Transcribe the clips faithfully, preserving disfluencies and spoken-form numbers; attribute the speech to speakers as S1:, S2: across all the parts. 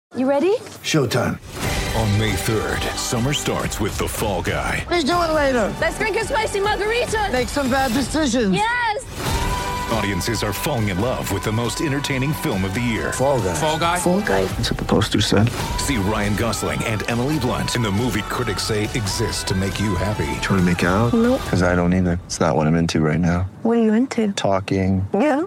S1: You ready?
S2: Showtime.
S3: On May third, summer starts with The Fall Guy.
S2: Let's do it later.
S1: Let's drink a spicy margarita.
S2: Make some bad decisions.
S1: Yes!
S3: Audiences are falling in love with the most entertaining film of the year.
S2: Fall Guy.
S3: Fall Guy?
S1: Fall Guy.
S2: That's what the poster said.
S3: See Ryan Gosling and Emily Blunt in the movie critics say exists to make you happy.
S2: Trying to make it out?
S1: Nope.
S2: Because I don't either. It's not what I'm into right now.
S1: What are you into?
S2: Talking.
S1: Yeah.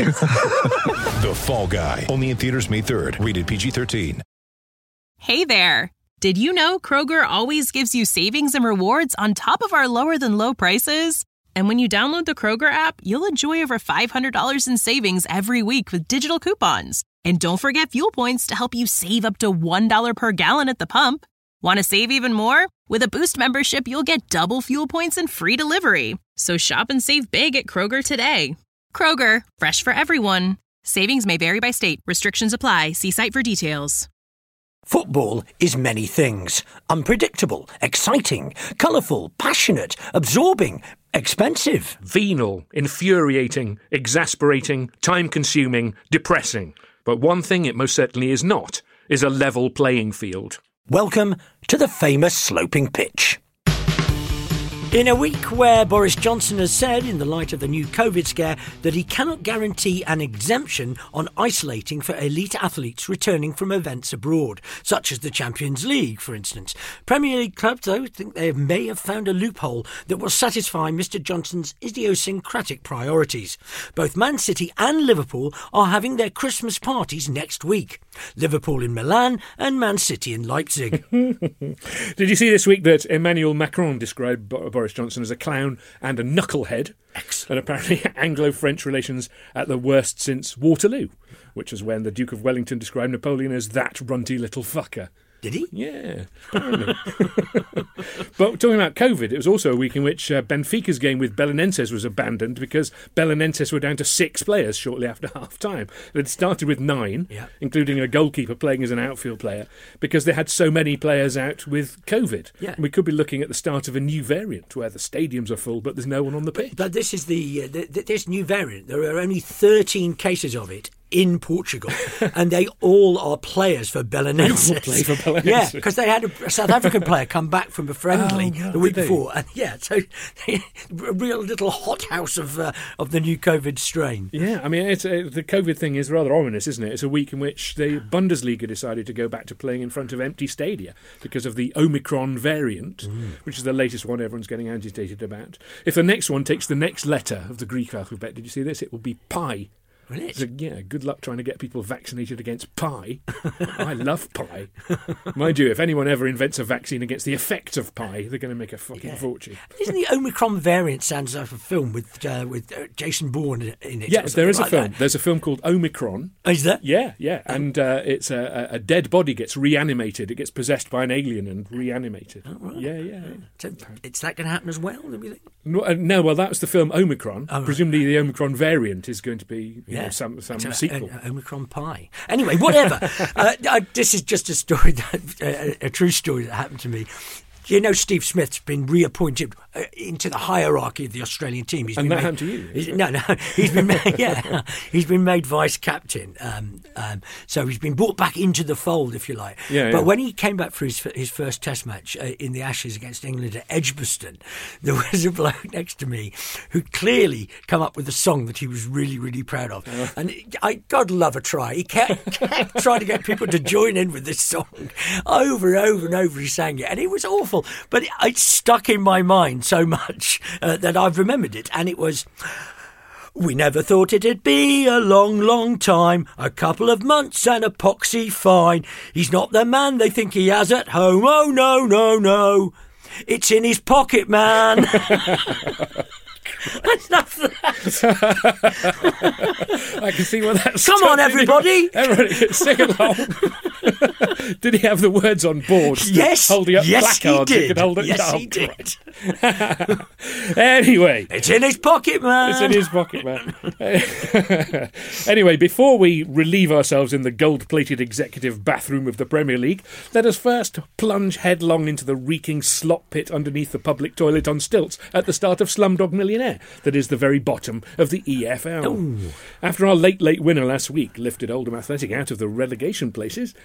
S3: The Fall Guy. Only in theaters May third. Rated P G thirteen.
S4: Hey there. Did you know Kroger always gives you savings and rewards on top of our lower-than-low prices? And when you download the Kroger app, you'll enjoy over five hundred dollars in savings every week with digital coupons. And don't forget fuel points to help you save up to one dollar per gallon at the pump. Want to save even more? With a Boost membership, you'll get double fuel points and free delivery. So shop and save big at Kroger today. Kroger, fresh for everyone. Savings may vary by state. Restrictions apply. See site for details.
S5: Football is many things. Unpredictable, exciting, colourful, passionate, absorbing, expensive.
S6: Venal, infuriating, exasperating, time-consuming, depressing. But one thing it most certainly is not, is a level playing field.
S5: Welcome to the famous sloping pitch. In a week where Boris Johnson has said, in the light of the new COVID scare, that he cannot guarantee an exemption on isolating for elite athletes returning from events abroad, such as the Champions League, for instance. Premier League clubs, though, think they may have found a loophole that will satisfy Mister Johnson's idiosyncratic priorities. Both Man City and Liverpool are having their Christmas parties next week. Liverpool in Milan and Man City in Leipzig.
S6: Did you see this week that Emmanuel Macron described Boris Johnson as a clown and a knucklehead?
S5: Excellent.
S6: And apparently Anglo-French relations at the worst since Waterloo, which is when the Duke of Wellington described Napoleon as that runty little fucker.
S5: Did he?
S6: Yeah, apparently. But talking about COVID, it was also a week in which uh, Benfica's game with Belenenses was abandoned because Belenenses were down to six players shortly after half-time. It had started with nine,
S5: yeah.
S6: including a goalkeeper playing as an outfield player, because they had so many players out with COVID.
S5: Yeah.
S6: We could be looking at the start of a new variant where the stadiums are full but there's no one on the pitch.
S5: But this is the, uh, the this new variant. There are only thirteen cases of it in Portugal, and they all are players for Belenenses.
S6: They all play for Belenenses.
S5: Yeah, because they had a South African player come back from a friendly
S6: oh,
S5: the week
S6: did they?
S5: before, and yeah, so a real little hothouse of uh, of the new COVID strain.
S6: Yeah, I mean, it's, uh, the COVID thing is rather ominous, isn't it? It's a week in which the Bundesliga decided to go back to playing in front of empty stadia because of the Omicron variant, mm. which is the latest one everyone's getting agitated about. If the next one takes the next letter of the Greek alphabet, did you see this? It will be pi. So, yeah, good luck trying to get people vaccinated against pie. I love pie. Mind you, if anyone ever invents a vaccine against the effects of pie, they're going to make a fucking
S5: yeah.
S6: fortune.
S5: Isn't the Omicron variant sounds like a film with uh, with uh, Jason Bourne in it?
S6: Yes, there is
S5: like
S6: a film.
S5: That.
S6: There's a film called Omicron.
S5: Oh, is there?
S6: Yeah, yeah. And uh, it's a, a dead body gets reanimated. It gets possessed by an alien and reanimated.
S5: Oh, right.
S6: Yeah, yeah. yeah.
S5: So is that going to happen as well? Do we think?
S6: No, uh, no, well, that's the film Omicron.
S5: Oh, right.
S6: Presumably the Omicron variant is going to be you
S5: yeah.
S6: know, some, some
S5: so,
S6: sequel.
S5: Uh, Omicron pie. Anyway, whatever. uh, uh, this is just a story, that, uh, a true story that happened to me. You know, Steve Smith's been reappointed uh, into the hierarchy of the Australian team. He's
S6: and
S5: been
S6: that
S5: made,
S6: happened to you?
S5: He's, no, no, he's been made, yeah, he's been made vice captain. Um, um, so he's been brought back into the fold, if you like.
S6: Yeah,
S5: but
S6: yeah.
S5: when he came back for his his first Test match uh, in the Ashes against England at Edgbaston, there was a bloke next to me who clearly come up with a song that he was really, really proud of. Oh. And I, God love a try. He kept, kept trying to get people to join in with this song over and over and over. He sang it, and it was awful. But it, it stuck in my mind so much uh, that I've remembered it, and it was, we never thought it'd be a long, long time, a couple of months and epoxy fine. He's not the man they think he has at home, oh no, no, no, it's in his pocket, man. I love that.
S6: I can see what that's.
S5: Come on, everybody!
S6: Everybody, sing along. Did he have the words on board?
S5: Yes,
S6: holding up
S5: yes,
S6: placards
S5: he did.
S6: He could hold it
S5: yes,
S6: down.
S5: he did.
S6: Anyway,
S5: it's in his pocket, man.
S6: It's in his pocket, man. Anyway, before we relieve ourselves in the gold-plated executive bathroom of the Premier League, let us first plunge headlong into the reeking slop pit underneath the public toilet on stilts at the start of Slumdog Millionaire. That is the very bottom of the E F L. Ooh. After our late, late winner last week lifted Oldham Athletic out of the relegation places,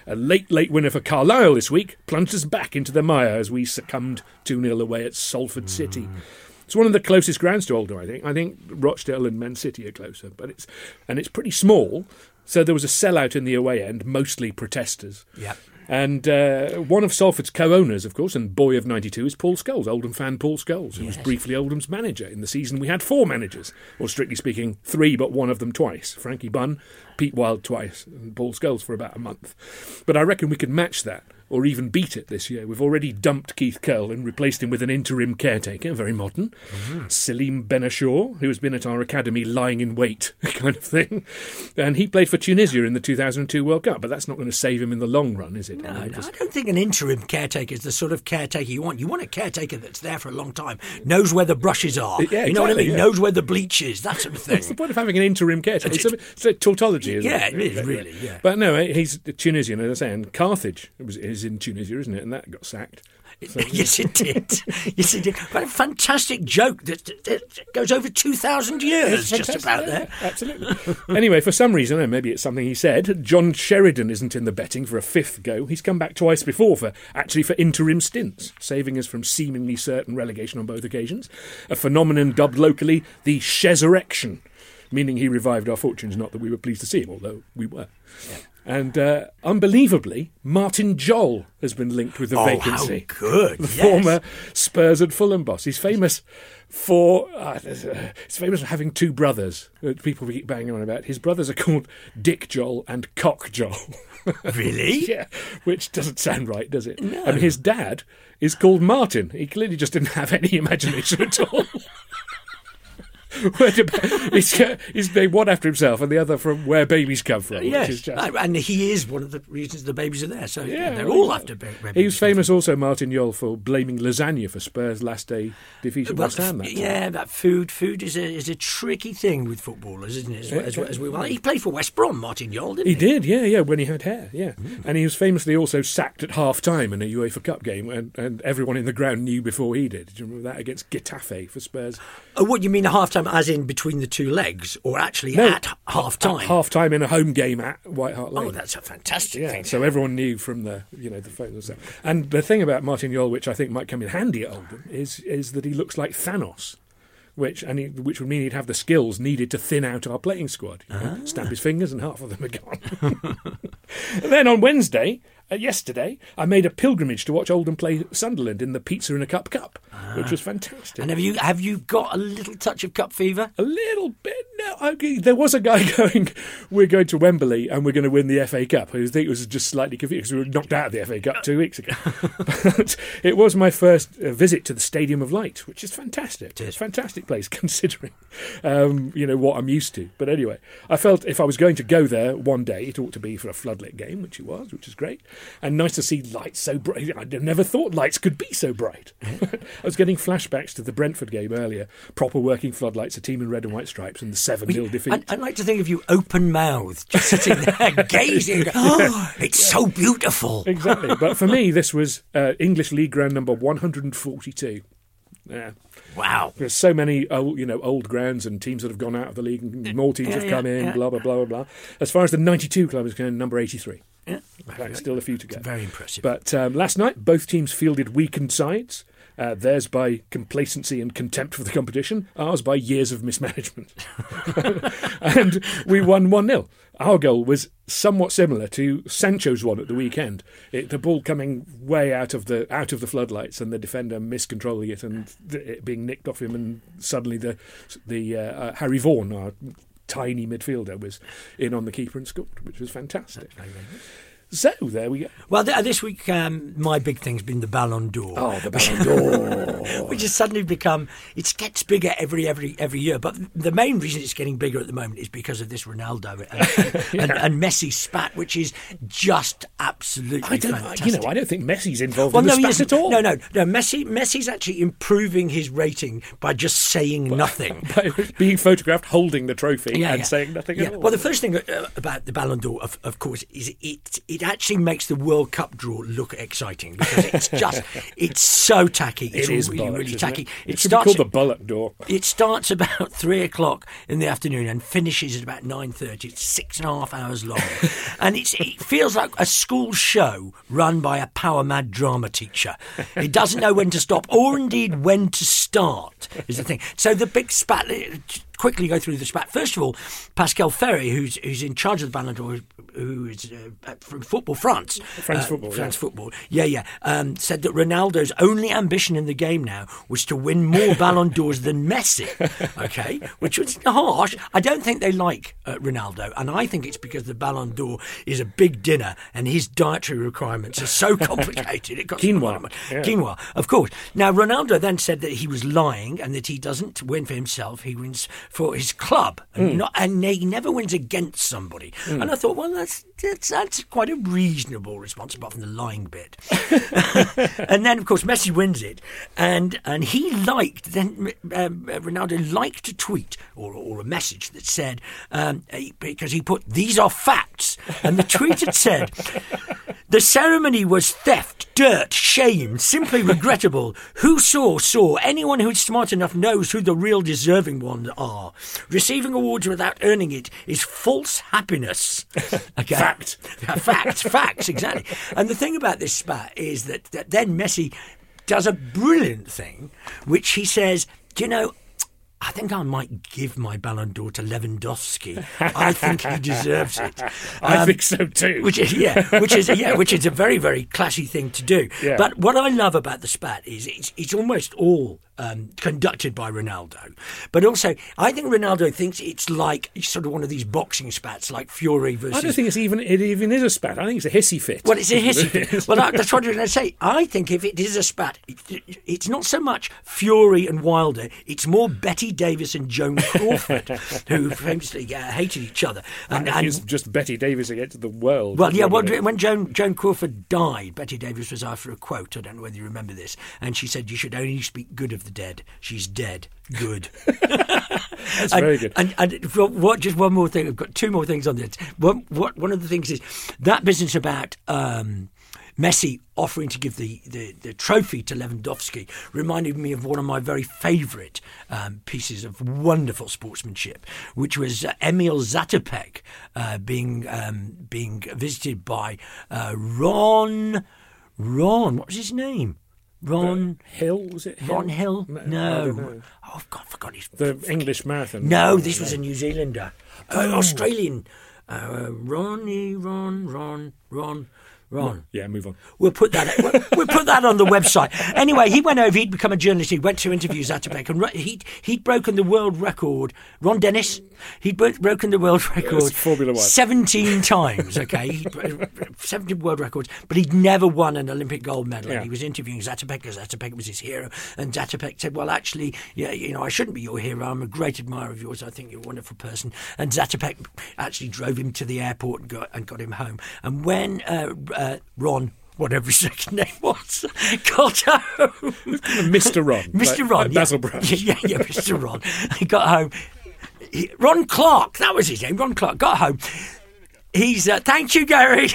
S6: A late, late winner for Carlisle this week plunged us back into the mire as we succumbed two nil away at Salford City. It's one of the closest grounds to Oldham, I think. I think Rochdale and Man City are closer, but it's and it's pretty small. So there was a sellout in the away end, mostly protesters.
S5: Yeah.
S6: And uh, one of Salford's co-owners, of course, and boy of ninety-two, is Paul Scholes, Oldham fan Paul Scholes, who yes. was briefly Oldham's manager. In the season, we had four managers, or strictly speaking, three, but one of them twice. Frankie Bunn, Pete Wild twice, and Paul Scholes for about a month. But I reckon we could match that, or even beat it this year. We've already dumped Keith Curle and replaced him with an interim caretaker, very modern, mm-hmm. Salim Benashor, who has been at our academy lying in wait, kind of thing. And he played for Tunisia in the two thousand two World Cup, but that's not going to save him in the long run, is it?
S5: No,
S6: I, mean,
S5: no,
S6: just...
S5: I don't think an interim caretaker is the sort of caretaker you want. You want a caretaker that's there for a long time, knows where the brushes are,
S6: yeah,
S5: you know exactly, what I mean,
S6: yeah.
S5: knows where the bleach is, that sort of thing.
S6: What's the point of having an interim caretaker? It's, it's, a, it's a tautology, isn't
S5: yeah,
S6: it?
S5: Yeah, it is, really, yeah.
S6: But no, he's Tunisian, as I say, and Carthage is is in Tunisia, isn't it? And that got sacked. So,
S5: yes, it did. Yes, it did. But a fantastic joke that, that goes over two thousand years, just about
S6: yeah,
S5: there.
S6: Absolutely. Anyway, for some reason, or maybe it's something he said, John Sheridan isn't in the betting for a fifth go. He's come back twice before, for actually for interim stints, saving us from seemingly certain relegation on both occasions. A phenomenon dubbed locally the Shesurrection, meaning he revived our fortunes, not that we were pleased to see him, although we were. Yeah. And uh, unbelievably, Martin Jol has been linked with the
S5: oh,
S6: vacancy.
S5: How good!
S6: The
S5: yes.
S6: former Spurs and Fulham boss. He's famous for uh, he's famous for having two brothers that people keep banging on about. His brothers are called Dick Jol and Cock Jol.
S5: Really?
S6: Yeah, which doesn't sound right, does it?
S5: No.
S6: I mean, his dad is called Martin. He clearly just didn't have any imagination at all. he's, he's named one after himself and the other from where babies come from.
S5: Yes,
S6: which is just...
S5: and he is one of the reasons the babies are there. So
S6: yeah,
S5: they're
S6: well,
S5: all after babies.
S6: He was famous also, Martin Jol, for blaming lasagna for Spurs' last day defeat at
S5: well,
S6: West Ham. That
S5: yeah,
S6: time.
S5: that food food is a is a tricky thing with footballers, isn't it? As,
S6: yeah,
S5: as, as we well, he played for West Brom, Martin Jol, didn't
S6: he?
S5: He
S6: did, yeah, yeah, when he had hair, yeah. Mm. And he was famously also sacked at half time in a UEFA Cup game, and, and everyone in the ground knew before he did. Do you remember that against Getafe for Spurs?
S5: Oh, what you mean a half time, as in between the two legs, or actually
S6: no,
S5: at half time?
S6: Half time in a home game at White Hart Lane.
S5: Oh, that's a fantastic
S6: yeah,
S5: thing.
S6: So everyone knew from the you know the photos. And the thing about Martin Jol, which I think might come in handy at Oldham, is is that he looks like Thanos. Which and he, which would mean he'd have the skills needed to thin out our playing squad. You know, ah. Snap his fingers and half of them are gone. And then on Wednesday, uh, yesterday, I made a pilgrimage to watch Oldham play Sunderland in the Pizza in a Cup Cup, ah. which was fantastic.
S5: And have you have you got a little touch of cup fever?
S6: A little bit. No, okay. There was a guy going, we're going to Wembley and we're going to win the F A Cup. I think it was just slightly confused because we were knocked out of the F A Cup two weeks ago. But it was my first uh, visit to the Stadium of Light, which is fantastic. It it's a fantastic place considering, um, you know, what I'm used to. But anyway, I felt if I was going to go there one day, it ought to be for a floodlit game, which it was, which is great. And nice to see lights so bright. I never thought lights could be so bright. I was getting flashbacks to the Brentford game earlier. Proper working floodlights, a team in red and white stripes, and the seven nil defeat.
S5: I'd, I'd like to think of you open-mouthed, just sitting there gazing. Oh, it's so beautiful.
S6: Exactly. But for me, this was uh, English League ground number one hundred forty-two. Yeah.
S5: Wow.
S6: There's so many old, you know, old grounds and teams that have gone out of the league and more teams
S5: yeah,
S6: have come
S5: yeah,
S6: in,
S5: yeah.
S6: blah, blah, blah, blah, blah. As far as the ninety-two club is concerned, number eighty-three.
S5: Yeah.
S6: There's still a few to go.
S5: It's very impressive.
S6: But um, last night, both teams fielded weakened sides. Uh, theirs by complacency and contempt for the competition, ours by years of mismanagement. And we won one nil. Our goal was somewhat similar to Sancho's one at the weekend. It, the ball coming way out of the out of the floodlights and the defender miscontrolling it and it being nicked off him, and suddenly the the uh, uh, Harry Vaughan, our tiny midfielder, was in on the keeper and scored, which was fantastic. So there we go.
S5: Well, th- this week um, my big thing's been the Ballon d'Or.
S6: Oh, the Ballon d'Or,
S5: which has suddenly become, it gets bigger every every every year. But the main reason it's getting bigger at the moment is because of this Ronaldo and,
S6: yeah.
S5: and, and Messi spat, which is just absolutely
S6: I don't,
S5: fantastic.
S6: You know, I don't think Messi's involved
S5: well,
S6: in the
S5: no,
S6: spat at all.
S5: No, no, no. Messi, Messi's actually improving his rating by just saying nothing,
S6: by being photographed holding the trophy
S5: yeah,
S6: and
S5: yeah.
S6: saying nothing
S5: yeah.
S6: at all.
S5: Well, the first thing uh, about the Ballon d'Or, of, of course, is it it actually makes the World Cup draw look exciting because it's just it's so tacky. It's
S6: It is
S5: really,
S6: bollocks,
S5: really
S6: isn't
S5: tacky.
S6: It,
S5: It,
S6: it should
S5: starts
S6: be called the Bullock Door.
S5: It starts about three o'clock in the afternoon and finishes at about nine thirty. It's six and a half hours long, and it's, it feels like a school show run by a power mad drama teacher. It doesn't know when to stop, or indeed when to start. Is the thing. So the big spat. Quickly go through the spat. First of all, Pascal Ferry, who's who's in charge of the Ballon d'Or, who is uh, from Football France,
S6: France
S5: uh,
S6: football,
S5: France
S6: yeah.
S5: football, yeah, yeah, um, said that Ronaldo's only ambition in the game now was to win more Ballon d'Ors than Messi. Okay, which was harsh. I don't think they like uh, Ronaldo, and I think it's because the Ballon d'Or is a big dinner and his dietary requirements are so complicated. It costs a lot of
S6: Quinoa,
S5: money.
S6: yeah.
S5: Quinoa, of course. Now Ronaldo then said that he was lying and that he doesn't win for himself; he wins for his club, and,
S6: Mm.
S5: not, and he never wins against somebody.
S6: Mm.
S5: And I thought, well, that's, that's that's quite a reasonable response, apart from the lying bit. And then, of course, Messi wins it, and and he liked then um, Ronaldo liked to tweet or or a message that said um, because he put these are facts, and the tweet had said. The ceremony was theft, dirt, shame, simply regrettable. Who saw, saw. Anyone who's smart enough knows who the real deserving ones are. Receiving awards without earning it is false happiness. Okay?
S6: Fact.
S5: Facts, facts, exactly. And the thing about this spat is that, that then Messi does a brilliant thing, which he says, do you know, I think I might give my Ballon d'Or to Lewandowski. I think he deserves it.
S6: I
S5: Um,
S6: think so too.
S5: Which is yeah, which is yeah, which is a very very classy thing to do.
S6: Yeah.
S5: But what I love about the spat is it's it's almost all um, conducted by Ronaldo, but also I think Ronaldo thinks it's like sort of one of these boxing spats, like Fury versus.
S6: I don't think it's even it even is a spat. I think it's a hissy fit.
S5: Well, it's a hissy fit. Well, that's what I'm going to say. I think if it is a spat, it, it's not so much Fury and Wilder. It's more Betty Davis and Joan Crawford, who famously uh, hated each other.
S6: And, and it's just Betty Davis against the world.
S5: Well, yeah. Well, when Joan Joan Crawford died, Betty Davis was after a quote. I don't know whether you remember this, and she said, "You should only speak good of the dead. She's dead. Good."
S6: That's
S5: and,
S6: very good.
S5: And, and what? Just one more thing. I've got two more things on this. One, what, one of the things is that business about. Um, Messi offering to give the, the, the trophy to Lewandowski reminded me of one of my very favourite um, pieces of wonderful sportsmanship, which was uh, Emil Zatopek uh, being um, being visited by uh, Ron. Ron, what was his name? Ron
S6: uh, Hill, was it? Hill?
S5: Ron Hill?
S6: No,
S5: no.
S6: I don't know.
S5: Oh, God, I forgot his.
S6: The English marathon.
S5: No, this was a New Zealander, uh, Australian. Uh, Ronnie, Ron, Ron, Ron. Ron.
S6: Yeah, move on.
S5: We'll put that. We'll, we'll put that on the website. Anyway, he went over. He'd become a journalist. He went to interview Zatopek, and he he'd broken the world record. Ron Dennis. He'd broken the world record
S6: Yes, Formula One.
S5: seventeen times. Okay, he'd, seventeen world records, but he'd never won an Olympic gold medal.
S6: Yeah.
S5: And he was interviewing Zatopek because Zatopek was his hero, and Zatopek said, "Well, actually, yeah, you know, I shouldn't be your hero. I'm a great admirer of yours. I think you're a wonderful person." And Zatopek actually drove him to the airport and got and got him home. And when uh, uh, Ron, whatever his second name was, got home.
S6: Mister Ron.
S5: Mister
S6: Like,
S5: Ron.
S6: like
S5: yeah.
S6: Basil Brush.
S5: Yeah, yeah, yeah, Mister Ron. He got home. He, Ron Clark, that was his name. Ron Clark got home. He's, uh, thank you, Gary.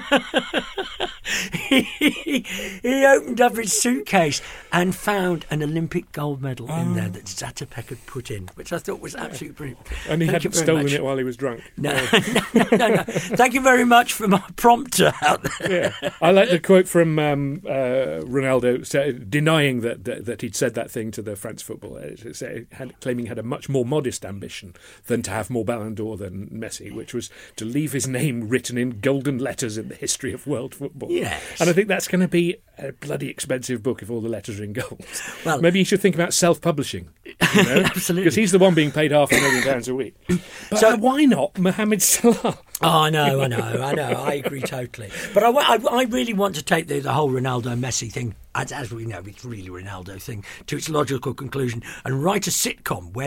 S5: he, he opened up his suitcase and found an Olympic gold medal oh. in there that Zatopek had put in, which I thought was absolutely brilliant.
S6: And he
S5: Thank
S6: hadn't stolen
S5: much.
S6: it while he was drunk.
S5: No, no, no, no, no. Thank you very much for my prompter out there.
S6: Yeah. I like the quote from um, uh, Ronaldo say, denying that, that that he'd said that thing to the France football, uh, say, had, claiming he had a much more modest ambition than to have more Ballon d'Or than Messi, which was to leave his name written in golden letters in the history of world football.
S5: Yes.
S6: And I think that's going to be a bloody expensive book if all the letters are in gold.
S5: Well,
S6: maybe you should think about self-publishing. You know?
S5: Absolutely.
S6: Because he's the one being paid half a million pounds a week. But
S5: So-
S6: uh, why not Mohamed Salah?
S5: Oh, I know, I know, I know. I agree totally. But I, I, I really want to take the, the whole Ronaldo-Messi thing, as, as we know, it's really a Ronaldo thing, to its logical conclusion and write a sitcom when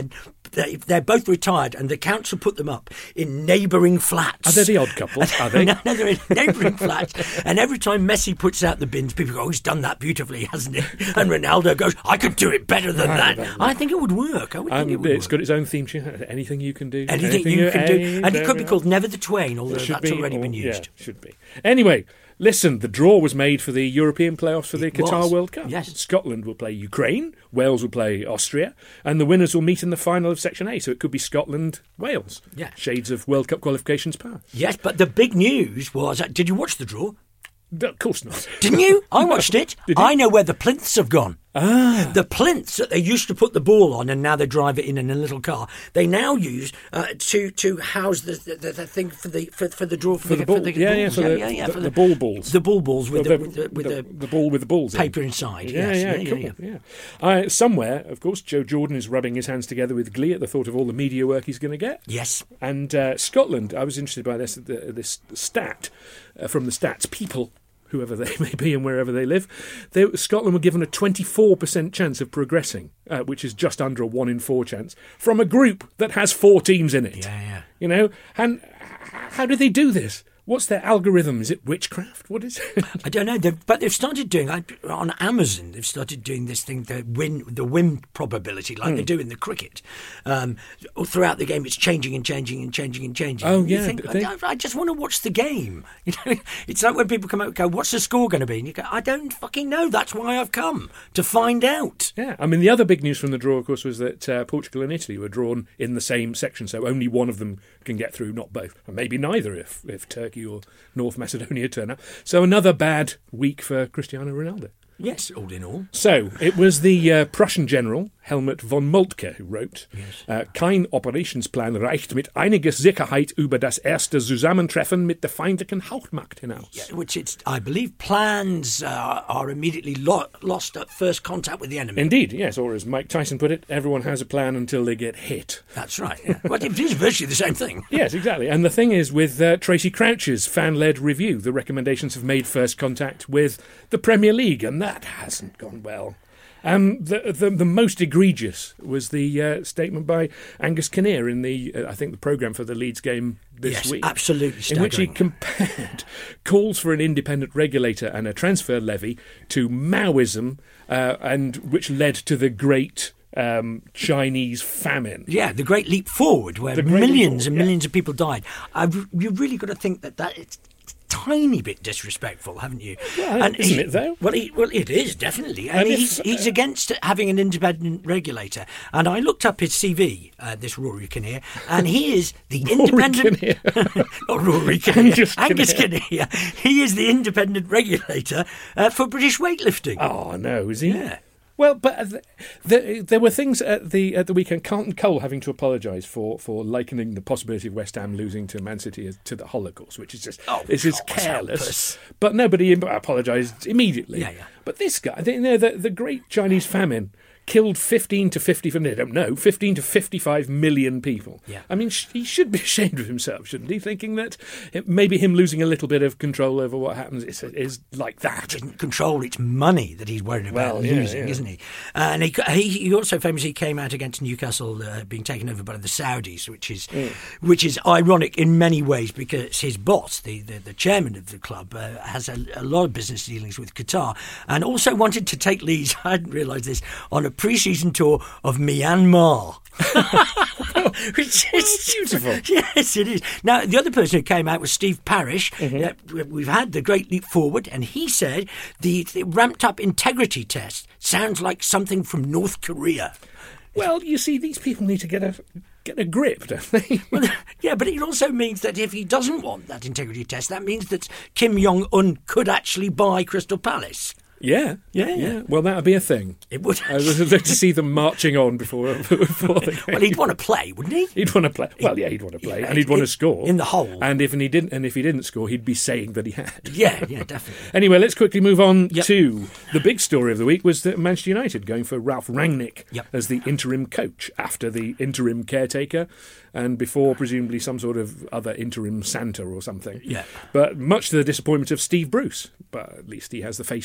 S5: they, they're both retired, and the council put them up in neighbouring flats.
S6: Are they the odd couple? Are they?
S5: no, no, they're in neighbouring flats. And every time Messi puts out the bins, people go, "Oh, he's done that beautifully, hasn't he?" And Ronaldo goes, "I could do it better than that." I think it would work. I would
S6: Um,
S5: think it would
S6: it's
S5: work.
S6: got its own theme tune. Anything you can do.
S5: Anything, you can do.
S6: aim,
S5: And it could be
S6: there-
S5: called Never the Twain, although
S6: It should
S5: that's
S6: be,
S5: already
S6: or-
S5: been used.
S6: Yeah, should be. Anyway, listen, the draw was made for the European playoffs for the
S5: It
S6: Qatar
S5: was.
S6: World Cup.
S5: Yes.
S6: Scotland will play Ukraine, Wales will play Austria, and the winners will meet in the final of Section A. So it could be Scotland, Wales.
S5: Yeah.
S6: Shades of World Cup qualifications power.
S5: Yes, but the big news was, uh, did you watch the draw?
S6: No, of course not.
S5: Didn't you? I watched it.
S6: Did you?
S5: I know where the plinths have gone.
S6: Ah.
S5: The plinths that they used to put the ball on, and now they drive it in in a little car. They now use uh, to to house the, the, the thing for the for, for the draw for,
S6: For the ball. Yeah, yeah,
S5: balls.
S6: for the-
S5: yeah, yeah,
S6: the-
S5: for
S6: the ball balls.
S5: The ball balls with
S6: Well,
S5: the, with the, with
S6: the,
S5: the,
S6: the ball with the balls in.
S5: paper inside.
S6: Yeah,
S5: yes.
S6: yeah,
S5: yeah,
S6: cool.
S5: yeah.
S6: Yeah. Uh, somewhere, of course, Joe Jordan is rubbing his hands together with glee at the thought of all the media work he's going to get.
S5: Yes.
S6: And uh, Scotland, I was interested by this the, this stat uh, from the Stats People, whoever they may be and wherever they live. They, Scotland were given a twenty-four percent chance of progressing, uh, which is just under a one in four chance, from a group that has four teams in it.
S5: Yeah, yeah.
S6: You know, and how do they do this? What's their algorithm? Is it witchcraft? What is it?
S5: I don't know, they've, but they've started doing I, on Amazon. They've started doing this thing, the win, the win probability, like
S6: Hmm.
S5: they do in the cricket. Um, throughout the game, it's changing and changing and changing and changing.
S6: Oh,
S5: You
S6: yeah,
S5: think,
S6: they-
S5: I, I just want to watch the game. You know, it's like when people come out and go, "What's the score going to be?" And you go, "I don't fucking know. That's why I've come to find out."
S6: Yeah, I mean, the other big news from the draw, of course, was that uh, Portugal and Italy were drawn in the same section, so only one of them can get through, not both. And maybe neither if, if Turkey or North Macedonia turn up. So another bad week for Cristiano Ronaldo.
S5: Yes, all in all.
S6: So it was the uh, Prussian general, Helmut von Moltke, who wrote, uh, Kein Operationsplan reicht mit einiger Sicherheit über das erste Zusammentreffen mit der feindlichen Hauptmacht hinaus.
S5: Yeah, which it's, I believe, plans uh, are immediately lo- lost at first contact with the enemy.
S6: Indeed, yes, or as Mike Tyson put it, everyone has a plan until they get hit.
S5: That's right. Yeah. Well, it is virtually the same thing.
S6: Yes, exactly. And the thing is, with uh, Tracy Crouch's fan-led review, the recommendations have made first contact with the Premier League, and that hasn't gone well. Um, the, the the most egregious was the uh, statement by Angus Kinnear in the, uh, I think, the programme for the Leeds game this
S5: Yes,
S6: week.
S5: absolutely
S6: In which he
S5: staggering.
S6: compared calls for an independent regulator and a transfer levy to Maoism, uh, and which led to the great um, Chinese famine.
S5: Yeah, the Great Leap Forward, where
S6: The Great Leap
S5: millions
S6: Forward,
S5: and
S6: yeah.
S5: millions of people died. I've, you've really got to think that that it's a tiny bit disrespectful, haven't you?
S6: Well, isn't it, though?
S5: Well, he, well, it is, definitely. And
S6: And if-
S5: he's, he's against having an independent regulator. And I looked up his C V, uh, this Rory Kinnear, and he is the independent...
S6: Kinnear.
S5: Not Rory Kinnear.
S6: Angus
S5: Angus
S6: Kinnear.
S5: Kinnear. He is the independent regulator uh, for British weightlifting.
S6: Oh, no, is he?
S5: Yeah.
S6: Well, but uh, th- th- there were things at the at the weekend. Carlton Cole having to apologise for, for likening the possibility of West Ham losing to Man City as, to the Holocaust, which is just
S5: Oh,
S6: this is
S5: God, help
S6: careless.
S5: us.
S6: But nobody apologised immediately.
S5: Yeah, yeah.
S6: But this guy, you know, the the Great Chinese Famine killed fifteen to fifty, I don't know, fifteen to fifty-five million people.
S5: Yeah.
S6: I mean, sh- he should be ashamed of himself, shouldn't he? Thinking that it, maybe him losing a little bit of control over what happens is, is like that.
S5: Doesn't control, it's money that he's worried about
S6: Well, yeah,
S5: losing,
S6: yeah.
S5: isn't he? Uh, and he, he he also famously came out against Newcastle uh, being taken over by the Saudis, which is
S6: Mm.
S5: which is ironic in many ways because his boss, the the, the chairman of the club, uh, has a, a lot of business dealings with Qatar, and also wanted to take Leeds. I hadn't realised this on a pre-season tour of Myanmar. Which is
S6: beautiful.
S5: Yes, it is. Now, the other person who came out was Steve Parish.
S6: Mm-hmm.
S5: Uh, we've had the Great Leap Forward, and he said the, the ramped-up integrity test sounds like something from North Korea.
S6: Well, you see, these people need to get a get a grip, don't they?
S5: Well, yeah, but it also means that if he doesn't want that integrity test, that means that Kim Jong-un could actually buy Crystal Palace.
S6: Yeah,
S5: Yeah, yeah.
S6: Well, that would be a thing.
S5: It would.
S6: I would like to see them marching on before before the game.
S5: Well, he'd want to play, wouldn't he?
S6: He'd want to play. Well, yeah, he'd want to play,
S5: Yeah,
S6: and he'd want
S5: in-
S6: to score
S5: in the hole.
S6: And if and he didn't, and if he didn't score, he'd be saying that he had.
S5: Yeah, yeah, definitely.
S6: Anyway, let's quickly move on
S5: Yep.
S6: to the big story of the week was that Manchester United going for Ralph Rangnick
S5: Yep.
S6: as the interim coach after the interim caretaker and before presumably some sort of other interim Santa or something.
S5: Yeah.
S6: But much to the disappointment of Steve Bruce, but at least he has the face for that.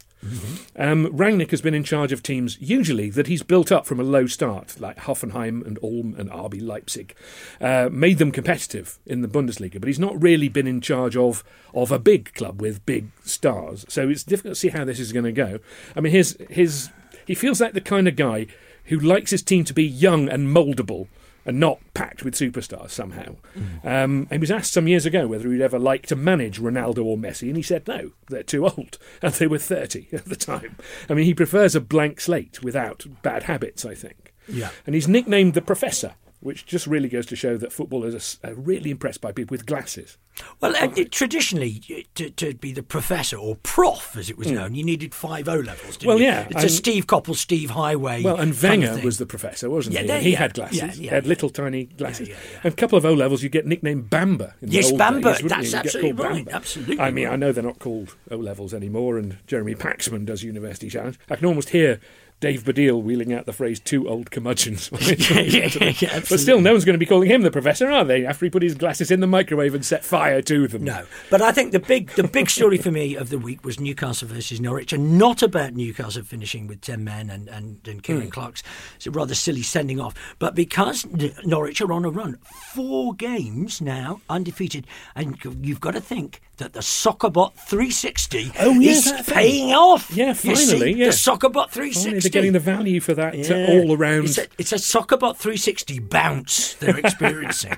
S6: Mm-hmm. Um, Rangnick has been in charge of teams, usually, that he's built up from a low start, like Hoffenheim and Ulm and R B Leipzig, uh, made them competitive in the Bundesliga, but he's not really been in charge of, of a big club with big stars. So it's difficult to see how this is going to go. I mean, his his he feels like the kind of guy who likes his team to be young and mouldable, and not packed with superstars somehow. Mm. Um, he was asked some years ago whether he'd ever like to manage Ronaldo or Messi, and he said no, they're too old, and they were thirty at the time. I mean, he prefers a blank slate without bad habits, I think.
S5: Yeah.
S6: And he's nicknamed the Professor, which just really goes to show that footballers are really impressed by people with glasses.
S5: Well, uh, traditionally, to, to be the professor, or prof as it was known, you needed five O-levels, didn't
S6: Well,
S5: you?
S6: yeah,
S5: It's a
S6: and-
S5: Steve Coppell, Steve Highway
S6: Well, and
S5: kind of
S6: Wenger
S5: thing.
S6: was the professor, wasn't
S5: Yeah,
S6: he?
S5: there-
S6: And he
S5: yeah,
S6: had glasses.
S5: yeah, yeah,
S6: he had
S5: yeah.
S6: little tiny glasses.
S5: Yeah, yeah, yeah.
S6: And a couple of O-levels, you get nicknamed Bamba. In the
S5: Yes,
S6: old
S5: Bamba,
S6: days, wouldn't
S5: that's
S6: you? You get
S5: absolutely
S6: called
S5: right,
S6: Bamba.
S5: absolutely
S6: I mean,
S5: right.
S6: I know they're not called O-levels anymore, and Jeremy Paxman does University Challenge. I can almost hear Dave Baddiel wheeling out the phrase "two old curmudgeons."
S5: yeah, yeah, yeah,
S6: But still, no one's going to be calling him the professor, are they? After he put his glasses in the microwave and set fire to them.
S5: No, but I think the big the big story for me of the week was Newcastle versus Norwich, and not about Newcastle finishing with ten men and and, and Kieran
S6: Mm.
S5: Clark's it's a rather silly sending off, but because N- Norwich are on a run, four games now undefeated, and you've got to think that the Soccerbot three sixty
S6: Oh, yeah,
S5: is
S6: that thing.
S5: paying off.
S6: Yeah,
S5: You
S6: finally,
S5: see,
S6: yeah.
S5: the Soccerbot three
S6: Finally,
S5: sixty.
S6: they're getting the value for that uh,
S5: Yeah.
S6: all around.
S5: It's a, it's a Soccerbot three sixty bounce they're experiencing.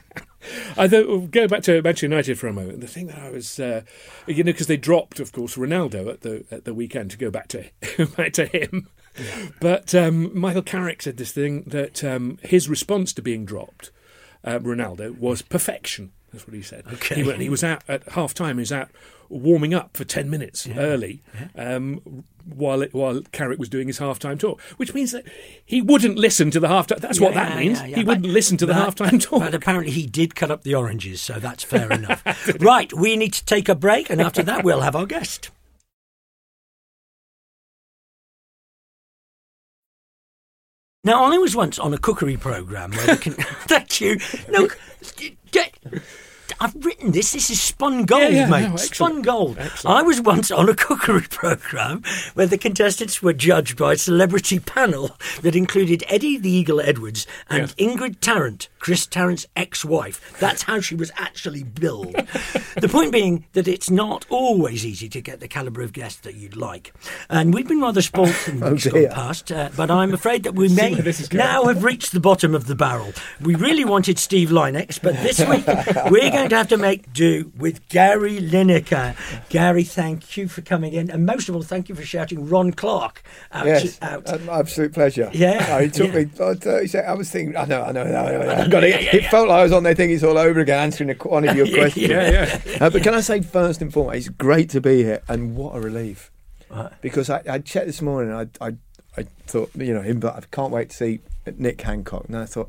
S6: I thought, go back to Manchester United for a moment. The thing that I was, uh, you know, because they dropped, of course, Ronaldo at the at the weekend to go back to back to him. Yeah. But um, Michael Carrick said this thing that um, his response to being dropped, uh, Ronaldo, was perfection. That's what he said.
S5: Okay.
S6: He, went, he was out at half time. He was out warming up for ten minutes
S5: Yeah.
S6: early,
S5: Yeah.
S6: um, while it, while Carrick was doing his half time talk, which means that he wouldn't listen to the half time. That's what
S5: Yeah,
S6: that means.
S5: yeah, yeah.
S6: He
S5: But-
S6: wouldn't listen to the
S5: but-
S6: half time talk.
S5: But apparently he did cut up the oranges, so that's fair enough. Right, we need to take a break, and after that we'll have our guest. Now, I was once on a cookery programme where they can... Thank you. No, get... I've written this. This is spun gold,
S6: Yeah, yeah,
S5: mate.
S6: no,
S5: spun
S6: excellent.
S5: gold.
S6: Excellent.
S5: I was once on a cookery programme where the contestants were judged by a celebrity panel that included Eddie the Eagle Edwards and
S6: Yes.
S5: Ingrid Tarrant, Chris Tarrant's ex-wife. That's how she was actually billed. The point being that it's not always easy to get the calibre of guest that you'd like. And we've been rather spoilt in weeks gone
S2: dear.
S5: past, uh, but I'm afraid that we may
S6: where this is going.
S5: now have reached the bottom of the barrel. We really wanted Steve Linex, but this week we're going to have to make do with Gary Lineker. Gary, thank you for coming in, and most of all, thank you for shouting Ron Clark out.
S7: Yes,
S5: out.
S7: an absolute pleasure.
S5: Yeah,
S7: No, it took
S5: yeah.
S7: me about thirty seconds. I was thinking, I know, I know, I know. I know, I got it.
S5: yeah, yeah,
S7: It
S5: yeah.
S7: felt like I was on there thinking it's all over again, answering a, one of your
S5: Yeah,
S7: questions.
S6: yeah, yeah.
S7: Uh, but can I say first and foremost, it's great to be here, and what a relief.
S5: Right.
S7: Because I, I checked this morning, I, I, I thought, you know, him, but I can't wait to see Nick Hancock. And I thought,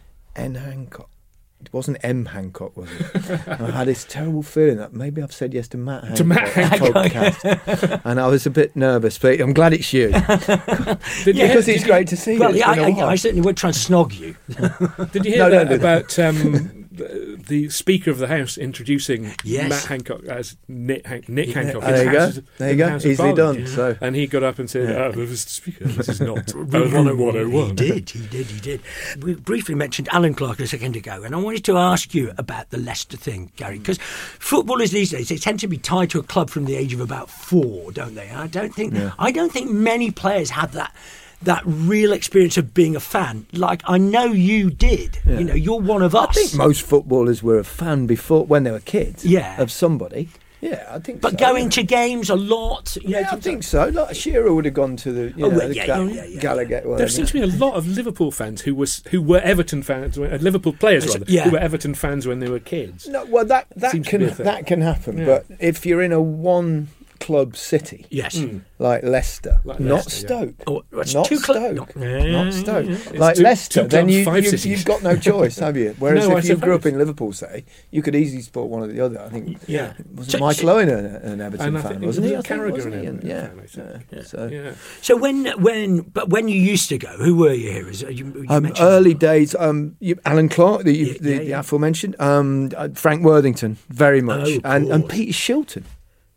S7: N Hancock. It wasn't M Hancock, was it? And I had this terrible feeling that maybe I've said yes to Matt Hancock.
S6: To Matt Hancock.
S7: podcast. And I was a bit nervous, but I'm glad it's you.
S6: Did you
S7: because
S6: hear-
S7: it's great to see
S5: Well,
S7: you.
S5: yeah,
S7: It's been
S5: I,
S7: a
S5: I,
S7: while.
S5: I certainly would try and snog you.
S6: Did you hear
S7: No,
S6: that
S7: don't do
S6: about um, the, the Speaker of the House introducing
S5: Yes.
S6: Matt Hancock as Nick, Han- Nick Hancock?
S7: Oh,
S6: in
S7: there
S6: the
S7: you go.
S6: House of-
S7: There you
S6: in the
S7: go.
S6: House of
S7: Easily
S6: Parliament.
S7: done. So
S6: And he got up and said, oh, Mister Speaker, this is not
S5: Room
S6: Room one oh one.
S5: He did, he did, he did. We briefly mentioned Alan Clark a second ago, and I wanted to ask you about the Leicester thing, Gary, because footballers these days, they tend to be tied to a club from the age of about four, don't they? And I don't think, I don't think many players have that that real experience of being a fan. Like I know you did. You know, you're one of us.
S7: I think most footballers were a fan before when they were kids.
S5: Yeah.
S7: Of somebody. Yeah, I think.
S5: but
S7: so.
S5: going to games a lot. You know,
S7: Yeah, I think so. Like Shearer would have gone to the, you
S5: Oh,
S7: know,
S5: well,
S7: the
S5: yeah,
S7: Ga-
S5: yeah, yeah,
S7: Gallagher.
S6: There
S7: whatever.
S6: seems to be a lot of Liverpool fans who were who were Everton fans, uh, Liverpool players rather,
S5: Yeah.
S6: who were Everton fans when they were kids.
S7: No, well, that that
S6: Seems to
S7: can
S6: be a thing.
S7: that can happen.
S6: Yeah.
S7: But if you're in a one club city
S5: yes.
S7: like Leicester,
S6: Like
S7: not
S6: Leicester, yeah.
S7: Stoke,
S5: Oh, it's
S7: not
S5: two
S7: Stoke,
S5: clubs. No.
S7: not Stoke,
S6: It's
S7: like
S6: two-
S7: Leicester,
S6: two
S7: then
S6: clubs,
S7: you,
S6: five
S7: you
S6: cities.
S7: you've got no choice, have you? Whereas
S6: No, I
S7: if you grew up
S6: suppose.
S7: in Liverpool, say, you could easily support one or the other. I think.
S5: Yeah.
S7: Wasn't
S5: So-
S7: Michael Owen an, an Everton
S6: And I
S7: fan,
S6: think
S7: wasn't he? I
S6: Luke
S7: think,
S6: Carragher
S7: wasn't
S6: an
S7: he? And-
S6: Everton
S7: yeah.
S6: fan, I think.
S7: yeah. So,
S6: Yeah.
S5: So when when but when you used to go, who were your heroes? You, you
S7: Um,
S5: mentioned-
S7: early days, um, you, Alan Clark, the,
S5: Yeah,
S7: the,
S5: yeah,
S7: the
S5: yeah.
S7: aforementioned, um, uh, Frank Worthington, very much,
S5: Oh, of
S7: and, and
S5: course.
S7: Peter Shilton.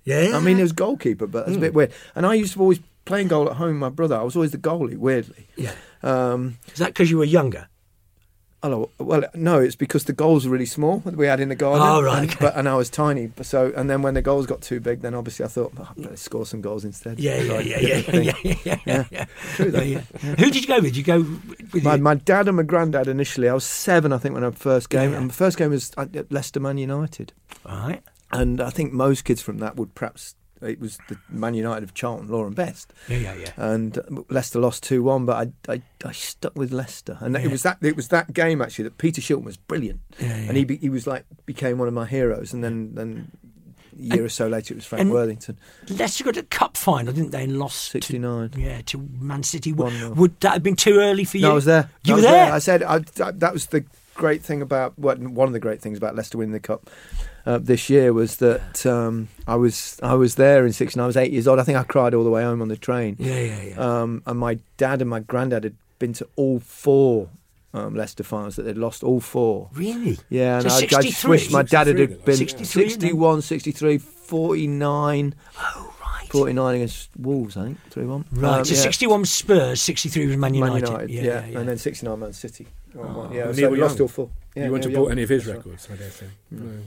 S5: Yeah.
S7: I mean, he was goalkeeper, but that's mm. a bit weird. And I used to always playing goal at home with my brother. I was always the goalie, weirdly.
S5: Yeah.
S7: Um,
S5: Is that because you were younger?
S7: Oh, well, no, it's because the goals were really small that we had in the garden.
S5: Oh, right.
S7: And,
S5: Okay.
S7: but, and I was tiny. So, and then when the goals got too big, then obviously I thought, oh, I better score some goals instead.
S5: Yeah, yeah,
S7: Like,
S5: yeah, yeah, yeah, yeah, yeah, yeah, yeah.
S7: True that.
S5: Yeah, yeah. Who did you go with? Did you go with
S7: My,
S5: you?
S7: my dad and my granddad initially. I was seven, I think, when I first game.
S5: Yeah.
S7: And the first game was at Leicester Man United.
S5: Right.
S7: And I think most kids from that would perhaps... It was the Man United of Charlton, Lauren Best.
S5: Yeah, yeah, yeah.
S7: And Leicester lost two one, but I, I, I stuck with Leicester. And
S5: Yeah.
S7: it was that it was that game, actually, that Peter Shilton was brilliant.
S5: Yeah, yeah.
S7: And he be, he was like, became one of my heroes. And then, then a year
S5: And-
S7: or so later, it was Frank
S5: and-
S7: Worthington.
S5: Leicester got a cup final, didn't they? And lost
S7: sixty-nine.
S5: To, yeah, to Man City.
S7: one
S5: Would,
S7: nil.
S5: would that have been too early for you?
S7: No, I was there.
S5: You
S7: I
S5: were
S7: was
S5: there?
S7: I said I, I, that was the great thing about what one of the great things about Leicester winning the cup uh, this year was that um, I was I was there in sixty-nine. I was eight years old. I think I cried all the way home on the train.
S5: Yeah, yeah, yeah.
S7: Um, and my dad and my granddad had been to all four um, Leicester finals that they'd lost all four.
S5: Really?
S7: Yeah, and
S5: So
S7: I, I
S5: sixty-three?
S7: just wish my dad had
S6: sixty-three
S7: been
S5: sixty-three, isn't it?
S7: sixty-one, sixty-three, forty-nine,
S5: Oh, right.
S7: forty-nine against Wolves, I think, three one.
S5: Right,
S7: Um,
S5: so
S7: yeah.
S5: sixty-one was Spurs, sixty-three was Man
S7: Man
S5: United.
S7: United, yeah,
S5: yeah, yeah.
S7: and then sixty-nine Man City. Oh, yeah,
S6: Neil
S7: so we lost
S6: Young.
S7: all four. Yeah,
S6: you wouldn't
S7: Neil
S6: have bought
S7: Young.
S6: any of his
S7: That's right.
S6: records, I dare say. No.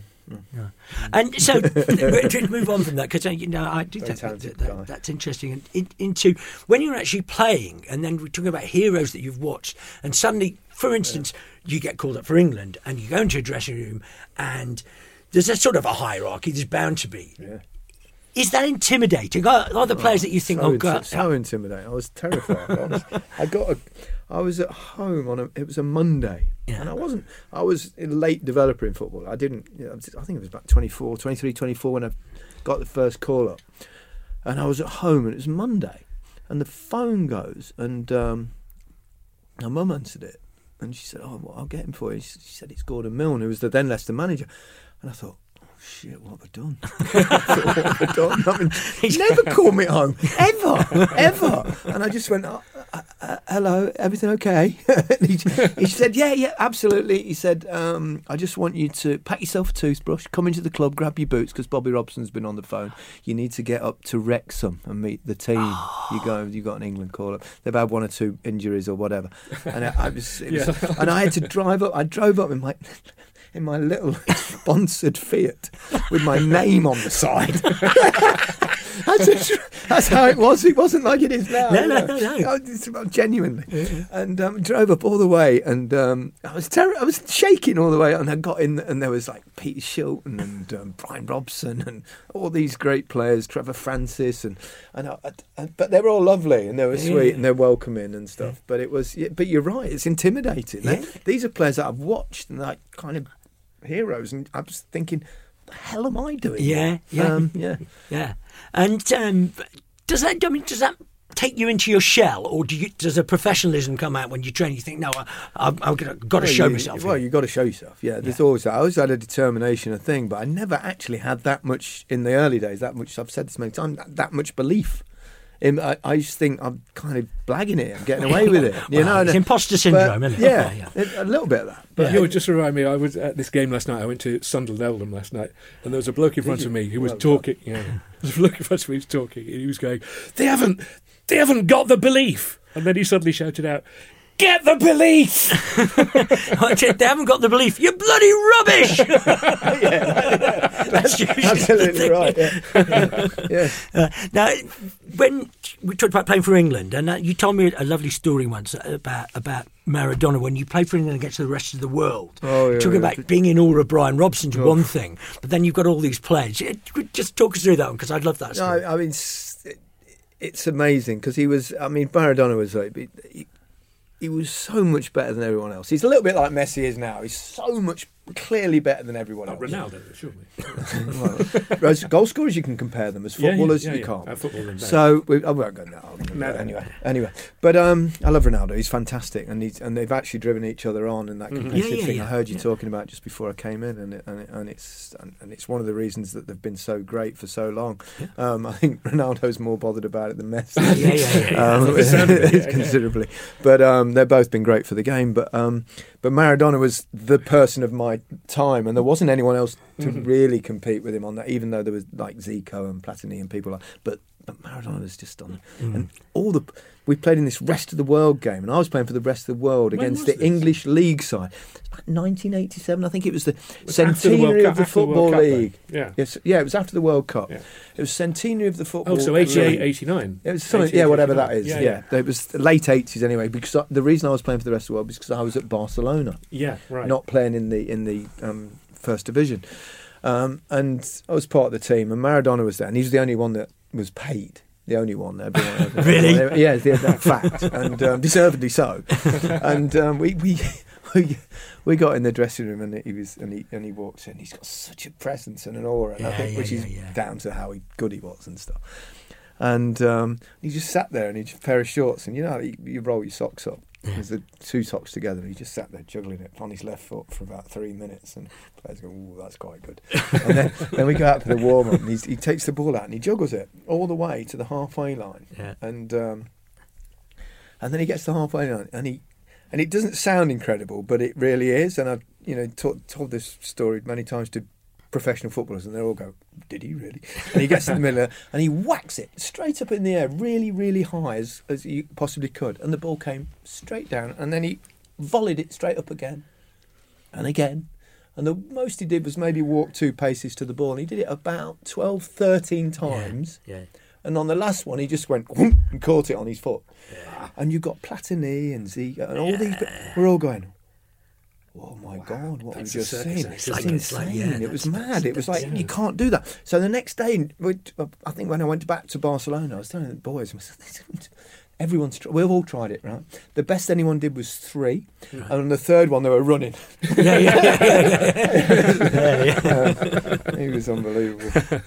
S5: And so, to move on from that, because you know, I do
S7: Very
S5: think that,
S7: talented
S5: that,
S7: guy.
S5: that's interesting. And in, into when you're actually playing, and then we're talking about heroes that you've watched, and suddenly, for instance, you get called up for England, and you go into a dressing room, and there's a sort of a hierarchy. There's bound to be.
S7: Yeah.
S5: Is that intimidating? Are, are the players that you think,
S7: so
S5: oh
S7: inti-
S5: god,
S7: so intimidating. I was terrified. I, was, I got a, I was at home on a, it was a Monday,
S5: Yeah.
S7: and I wasn't, I was a late developer in football. I didn't, you know, I think it was about twenty-four, twenty-three, twenty-four when I got the first call up, and I was at home, and it was Monday, and the phone goes, and um, my mum answered it, and she said, "Oh, well, I'll get him for you." She said, "It's Gordon Milne, who was the then Leicester manager," and I thought, shit, what have I done? what have I done? I mean, he's never called me home, ever, ever. And I just went, oh, uh, uh, hello, everything okay? And he, he said, yeah, yeah, absolutely. He said, um, I just want you to pack yourself a toothbrush, come into the club, grab your boots, because Bobby Robson's been on the phone. You need to get up to Wrexham and meet the team. You go, you got an England call up. They've had one or two injuries or whatever. And I, I was, it was
S6: Yeah.
S7: and I had to drive up. I drove up in my... in my little sponsored Fiat with my name on the side. that's, a, that's how it was. It wasn't like it is now.
S5: No,
S7: you
S5: no,
S7: know.
S5: no, no.
S7: It's about genuinely. And um, drove up all the way, and um, I was ter- I was shaking all the way. And I got in, and there was like Peter Shilton and um, Brian Robson and all these great players, Trevor Francis, and and I, I, but they were all lovely and they were sweet
S5: Yeah.
S7: and they're welcoming and stuff. Yeah. But it was, yeah, but you're right. It's intimidating.
S5: Yeah.
S7: These are players that I've watched and like kind of heroes, and I was thinking, the hell am I doing?
S5: Yeah, yeah,
S7: um, yeah.
S5: yeah. And um, does that? I mean, does that take you into your shell, or do you, does a professionalism come out when you train? You think, no, I, I've, I've got to
S7: Well,
S5: show
S7: you,
S5: myself.
S7: Well,
S5: here.
S7: you've got to show yourself. Yeah, there's
S5: Yeah.
S7: always that. I always had a determination, a thing, but I never actually had that much in the early days. That much. I've said this many times. That, that much belief. In, I, I just think I'm kind of blagging it. I'm getting away with it. You
S5: Well,
S7: know,
S5: it's
S7: and-
S5: imposter syndrome,
S7: but,
S5: isn't it?
S7: Yeah,
S5: Yeah,
S7: it- a little bit of that. But
S6: You know, just remind me, I was at this game last night. I went to Sunderland Oldham last night, and there was a bloke in front
S7: you?
S6: of me who was
S7: Well
S6: talking. Yeah, there was a bloke in front of me who was talking, and he was going, "They haven't, they haven't got the belief." And then he suddenly shouted out, "Get the belief!"
S5: They haven't got the belief. You're bloody rubbish.
S7: yeah,
S5: That's usually the
S7: absolutely
S5: thing.
S7: right. Yeah, yeah.
S5: Uh, now, when we talked about playing for England, and uh, you told me a lovely story once about about Maradona when you played for England against the rest of the world.
S7: Oh, yeah,
S5: talking
S7: yeah.
S5: about being in awe of Brian Robson's
S7: Oh.
S5: one thing, but then you've got all these players. It- Just talk us through that one, because I'd love that
S7: No,
S5: story.
S7: I mean, s- it- it's amazing because he was. I mean, Maradona was like. He, he was so much better than everyone else. He's a little bit like Messi is now. He's so much clearly better than everyone
S6: Not
S7: else.
S6: Ronaldo, surely.
S7: Well, as goal scorers, you can compare them. As
S6: Yeah, yeah,
S7: footballers,
S6: yeah,
S7: you
S6: yeah.
S7: can't.
S6: Uh, football and that.
S7: So we, I won't go into that argument.
S6: No,
S7: but
S6: no,
S7: anyway,
S6: no.
S7: anyway. But um, I love Ronaldo. He's fantastic, and he's and they've actually driven each other on, and that
S6: Mhm.
S7: competitive
S5: Yeah, yeah,
S7: thing
S5: yeah,
S7: I heard you
S5: yeah.
S7: talking about just before I came in, and it, and, it, and it's and, and it's one of the reasons that they've been so great for so long. Um, I think Ronaldo's more bothered about it than Messi.
S5: Yeah, yeah, yeah.
S7: Um,
S6: From the sound of it, yeah, yeah.
S7: considerably, but um, they've both been great for the game. But um, but Maradona was the person of my my time, and there wasn't anyone else to mm-hmm. really compete with him on that. Even though there was like Zico and Platini and people like, but but Maradona was just on. Mm. And all the we played in this rest of the world game, and I was playing for the rest of the world
S6: when
S7: against the
S6: this?
S7: English League side. It was about nineteen eighty-seven, I think it was the
S6: was
S7: centenary
S6: the
S7: of the
S6: Cup,
S7: Football
S6: the
S7: League.
S6: Cup, yeah,
S7: yes, yeah, it was after the World Cup.
S6: Yeah.
S7: It was centenary of the Football.
S6: Oh, so eighty-eight, eighty-nine.
S7: It was something, yeah, whatever that is. Yeah, yeah. yeah, it was late eighties anyway. Because I, the reason I was playing for the rest of the world was because I was at Barcelona.
S6: Yeah, right.
S7: Not playing in the in the um, first division, um, and I was part of the team. And Maradona was there, and he was the only one that was paid. The only one. Everyone, everyone,
S5: really?
S7: Everyone, yeah, that's fact, and um, deservedly so. And um, we we. We, we got in the dressing room and he was and he and he walks in. He's got such a presence and an aura, and
S5: yeah,
S7: I think
S5: yeah,
S7: which
S5: yeah,
S7: is
S5: yeah.
S7: down to how he, good he was and stuff. And um, he just sat there and he just a pair of shorts, and you know how you, you roll your socks up.
S5: Yeah.
S7: There's the two socks together, and he just sat there juggling it on his left foot for about three minutes. And players go, "Ooh, that's quite good." And then, then we go out for the warm up, and he's, he takes the ball out and he juggles it all the way to the halfway line.
S5: Yeah.
S7: And um, and then he gets to the halfway line, and he. And it doesn't sound incredible, but it really is. And I've, you know, t- told this story many times to professional footballers, and they all go, "Did he really?" And he gets in the middle, of, and he whacks it straight up in the air, really, really high as as he possibly could. And the ball came straight down, and then he volleyed it straight up again, and again. And the most he did was maybe walk two paces to the ball, and he did it about twelve, thirteen times.
S5: Yeah. yeah.
S7: And on the last one, he just went whoomp, and caught it on his foot. Yeah. And you got Platini and Zico and all yeah. these. We're all going, "Oh my wow, God, what we've just seen! It's like, insane! It's like, yeah, it was mad! It was like yeah. you can't do that." So the next day, I think when I went back to Barcelona, I was telling the boys, "Everyone's we've all tried it, right? The best anyone did was three, right. and on the third one they were running."
S5: Yeah, yeah, yeah, yeah. yeah, yeah.
S7: Uh, he was unbelievable.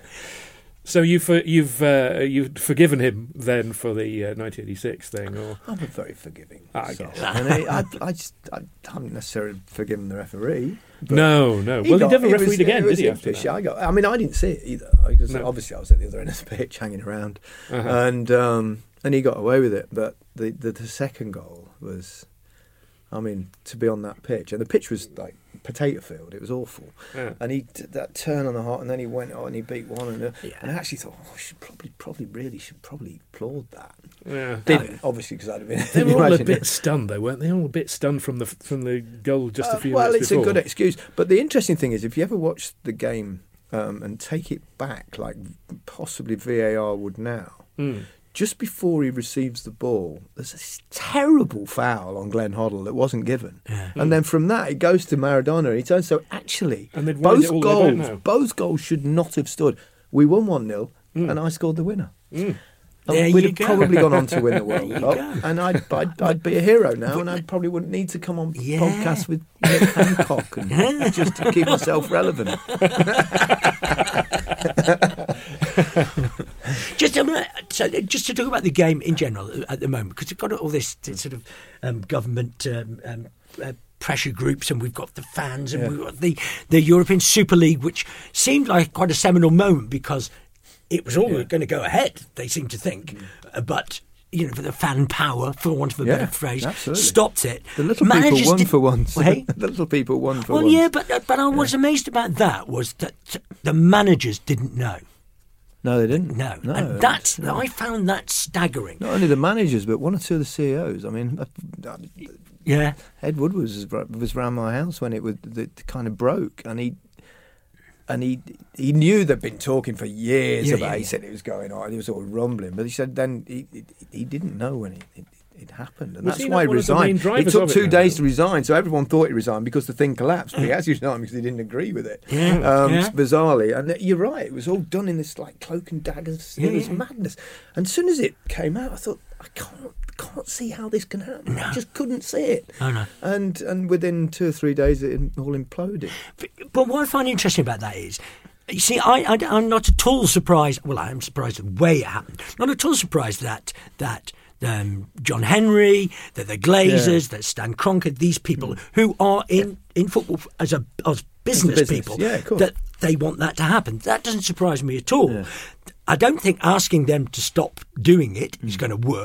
S6: So you've uh, you've uh, you've forgiven him then for the uh, nineteen eighty-six thing, or
S7: I'm a very forgiving.
S6: Ah, I guess.
S7: And I, I, I just I haven't necessarily forgiven the referee.
S6: No, no.
S7: He
S6: well,
S7: got,
S6: he never
S7: he
S6: refereed
S7: was,
S6: again,
S7: was
S6: did he? After that?
S7: I got. I mean, I didn't see it either because no. obviously I was at the other end of the pitch, hanging around, uh-huh. and um, and he got away with it. But the, the the second goal was, I mean, to be on that pitch, and the pitch was like potato field. It was awful. Yeah. And he did that turn on the heart, and then he went on and he beat one. And, uh, yeah. and I actually thought, oh, I should probably, probably, really should probably applaud that.
S6: Yeah.
S7: Didn't obviously because I'd have been.
S6: They were all a bit it. stunned, though, weren't they? All a bit stunned from the from the goal just uh, a few
S7: well,
S6: minutes
S7: before.
S6: before.
S7: Well, it's a good excuse. But the interesting thing is, if you ever watch the game um, and take it back, like possibly V A R would now. Mm. Just before he receives the ball, there's this terrible foul on Glenn Hoddle that wasn't given. Yeah. And then from that, it goes to Maradona. He turns, so actually,
S6: and
S7: both goals both goals should not have stood. We won one nil, mm. and I scored the winner.
S6: Mm.
S7: And we'd have go. probably gone on to win the World Cup. And I'd, I'd, I'd be a hero now, and I probably wouldn't need to come on yeah. podcasts with Nick Hancock and yeah. just to keep myself relevant.
S5: just, um, so just to talk about the game in general at the moment, because we've got all this sort of um, government um, um, uh, pressure groups, and we've got the fans, and yeah. we've got the, the European Super League, which seemed like quite a seminal moment because it was all yeah. going to go ahead, they seem to think, mm. uh, but... You know, for the fan power, for want of a
S7: yeah,
S5: better phrase,
S7: absolutely.
S5: stopped it.
S7: The little
S5: Managers
S7: people won
S5: did,
S7: for once.
S5: Well, hey?
S7: The little people won for
S5: well,
S7: once.
S5: Well, yeah, but but I was yeah. amazed about that was that the managers didn't know.
S7: No, they didn't.
S5: No,
S7: no
S5: and that's no. I found that staggering.
S7: Not only the managers, but one or two of the C E Os. I mean, uh,
S5: yeah,
S7: Ed Woodward was was around my house when it was it kind of broke, and he. And he he knew they'd been talking for years
S5: yeah,
S7: about.
S5: Yeah,
S7: he
S5: yeah.
S7: said it was going on. He was all rumbling, but he said then he he, he didn't know when it, it, it happened, and
S6: was
S7: that's
S6: he
S7: why he resigned. It took two
S6: it
S7: days to resign, so everyone thought he resigned because the thing collapsed. But he actually resigned because he didn't agree with it.
S5: Yeah,
S7: um,
S5: yeah.
S7: Bizarrely, and you're right. It was all done in this like cloak and daggers.
S5: Yeah,
S7: it was
S5: yeah.
S7: madness. And as soon as it came out, I thought I can't. Can't see how this can happen.
S5: No.
S7: I just couldn't see it.
S5: Oh, no.
S7: And and within two or three days, it all imploded.
S5: But, but what I find interesting about that is, you see, I, I, I'm not at all surprised. Well, I am surprised at the way it happened. Not at all surprised that that um, John Henry, that the Glazers, yeah. that Stan Kroenke, these people mm. who are in, yeah. in football as a as business,
S7: business.
S5: people,
S7: yeah, cool.
S5: that they want that to happen. That doesn't surprise me at all.
S7: Yeah.
S5: I don't think asking them to stop doing it mm. is going to work.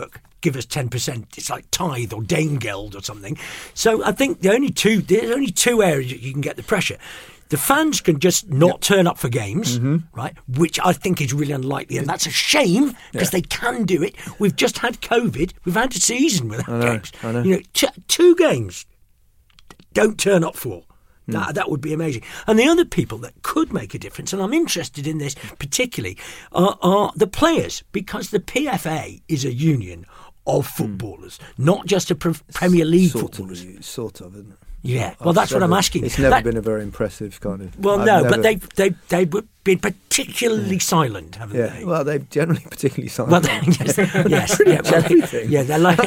S5: give us ten percent. It's like tithe or Danegeld or something. So I think the only two there's only two areas that you can get the pressure. The fans can just not yep. turn up for games, mm-hmm. right? Which I think is really unlikely, and that's a shame because yeah. they can do it. We've just had COVID. We've had a season without
S7: I know,
S5: games.
S7: I know.
S5: You know, t- two games. Don't turn up for. Mm. That that would be amazing. And the other people that could make a difference, and I'm interested in this particularly, are, are the players, because the P F A is a union of footballers, mm. not just a pre- Premier League
S7: sort
S5: footballers.
S7: Of, sort of, isn't it?
S5: Yeah, well, that's what I'm asking.
S7: It's never
S5: that,
S7: been a very impressive kind of.
S5: Well,
S7: I've
S5: no,
S7: never,
S5: but they've they they've been particularly yeah. silent, haven't
S7: yeah.
S5: they?
S7: Well, they've generally particularly silent.
S5: Well, they, yes, yes, yeah, well,
S7: everything.
S5: Yeah, they're like